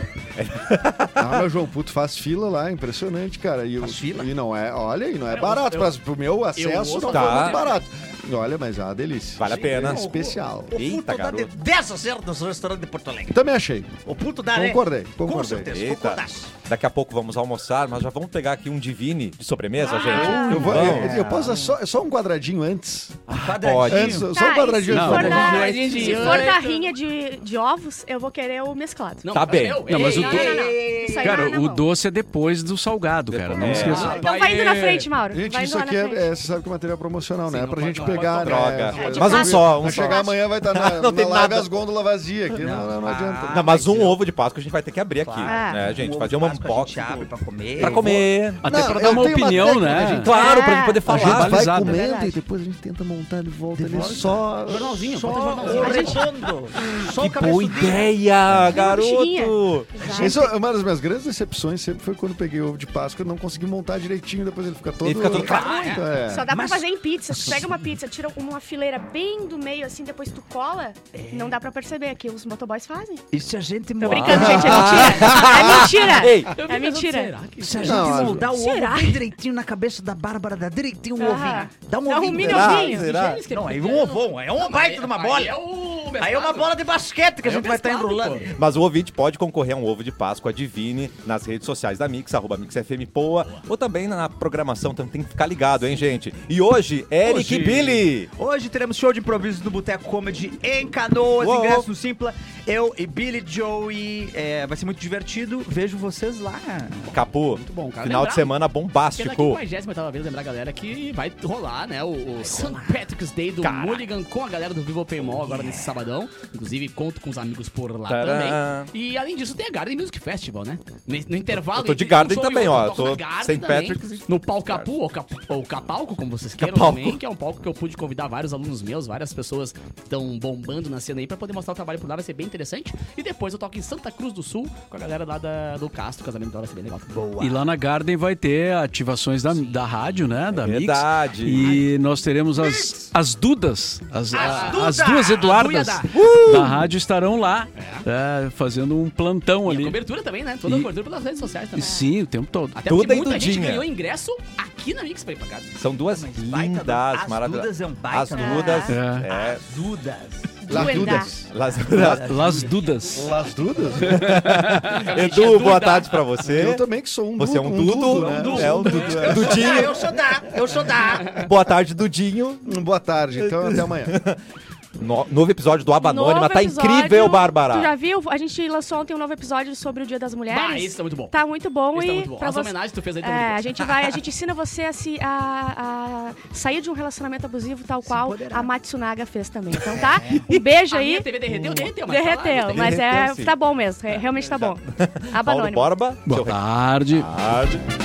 Ah, mas o João Puto faz fila lá, impressionante, cara. E, Faz o- fila? e não é, olha, e não é Eu- barato. eu- Mas pro meu acesso ouço não falar. foi muito barato. Olha, mas é uma delícia. Vale a pena. É especial. O Eita, puto dá de garoto. dez a zero nos restaurantes de Porto Alegre. Também achei. O puto dá, né? Concordei, Com concordei. certeza, Eita. concordaço. Daqui a pouco vamos almoçar, mas já vamos pegar aqui um Divine de sobremesa, gente. Eu, vou, Vamos. eu, eu posso dar só, só um quadradinho antes? Pode. Antes, só Tá, um quadradinho e antes. se for, Não, na, quadradinho de se oito. for na rinha de, de ovos, eu vou querer o mesclado. Não, Tá bem. eu- Não, mas ei, o Não, do- não, não, não. Isso aí Cara, vai na o mão. doce é depois do salgado, cara. Não É. esqueça. Então vai indo na frente, Mauro. Gente, vai isso indo aqui lá na frente. é, é, você sabe que é material promocional, Sim, né? não Pra pode- gente não pode pegar, comprar. né? Droga. É de Mas um casa. só, um Vai só. chegar amanhã, vai estar na, Não tem na live nada. as gôndolas vazias aqui. Não, não, não adianta. Não, mas um ovo de Páscoa a gente vai ter que abrir aqui, Claro. né, gente? Um Fazer ovo uma de Páscoa a unboxing. gente abre pra comer. Pra comer. Até Não, pra eu dar uma tenho uma opinião, técnica, né? gente. Claro, É. pra gente poder A gente falar. vai balizada. comendo Verdade. e depois a gente tenta montar de volta ali só... Jornalzinho, Só bota o jornalzinho. redondo. Só o Que boa cabeçudinho. ideia, bexiginha. garoto! Isso é uma das minhas grandes decepções sempre foi quando peguei o ovo de Páscoa e não consegui montar direitinho, depois ele fica todo... Ele fica todo cracudo. É. Só dá Mas- pra fazer em pizza. Tu pega uma pizza, tira uma fileira bem do meio, assim, depois tu cola, não dá pra perceber que os motoboys fazem. E se a gente Tô moldar... brincando, gente, é mentira. É mentira. Ei, Eu É fico mentira. pensando, será que Se a isso- gente Não, moldar o será? ovo bem direitinho na cabeça da Bárbara, dá direitinho um Ah. ovinho. Dá um Dá um ovinho. mini será? ovinho. Será? Não, aí um ovão, é um baita de uma bola. Aí é o Aí é uma bola de basquete que a Aí é gente o vai estar mesclado, enrolando. pô. Mas o ouvinte pode concorrer a um ovo de Páscoa Divine nas redes sociais da Mix, arroba MixFMPoa, ou também na programação, então tem que ficar ligado, hein, gente? E hoje, Eric Hoje- Billy! Hoje teremos show de improviso no Boteco Comedy em Canoas, Uou. ingresso no Simpla. Eu e Billy Joey. É, vai ser muito divertido. Vejo vocês lá. Capu, Muito bom, cara. final Lembrar- de semana Porque daqui bombástico. com a vigésima oitava vez, lembrar a galera que vai rolar, né, o, o Saint Patrick's Day do Caraca. Mulligan com a galera do Vivo Open Mall agora nesse sabadão. Inclusive, conto com os amigos por lá Tcharam. também. E além disso, tem a Garden Music Festival, né? No, no intervalo... Eu tô de entre um Garden show e também, outro, ó. eu toco Tô na Garden Saint também, Patrick's. No Palcapu, ou, cap, ou Capalco, como vocês queiram Capalco. também, que é um palco que eu pude convidar vários alunos meus, várias pessoas que estão bombando na cena aí pra poder mostrar o trabalho por lá, vai ser bem interessante. E depois eu toco em Santa Cruz do Sul com a galera lá da, do Castro, casamento dela, vai ser bem legal. Boa. E lá na Garden vai ter ativações da, da rádio, né? Da Mix. Verdade. E nós teremos as, as Dudas, as, a- Duda! as duas Eduardas A da rádio estarão lá é, fazendo um plantão E a ali. cobertura também, né? Toda a E- cobertura pelas redes sociais também. Sim, o tempo todo. Até Tudo porque aí muita gente Dudinha. ganhou ingresso aqui na Mix pra ir pra casa. São duas baita lindas, do- As maravilhosas. Dudas é um baita As nome. Dudas. É. É. Dudas. Las Duendá. Dudas. Las- Las Dudas. Las Dudas? Edu, boa tarde pra você. Eu também que sou um Você é um dudo, Dudo? né? É um Dudu. É. Ah, Dudinho. eu sou da, eu sou da. Boa tarde, Dudinho. Boa tarde, então até amanhã. No- novo episódio do Aba Novo Anônima. Tá episódio. incrível, Tu Bárbara. já viu? A gente lançou ontem um novo episódio sobre o Dia das Mulheres. Bah, esse tá muito bom. Tá muito bom Esse e tá muito bom. pra As você- homenagens que tu fez aí também. É, a gente vai, a gente ensina você a, se, a, a sair de um relacionamento abusivo tal qual empoderar. a Matsunaga fez também. Então tá? Um beijo A aí. minha T V derreteu, derreteu, mas tá lá, Derreteu, tem- mas é, Derreteu, sim. tá bom mesmo. é- realmente tá bom. Aba Paulo Anônima. Borba. Boa seu tarde. recado.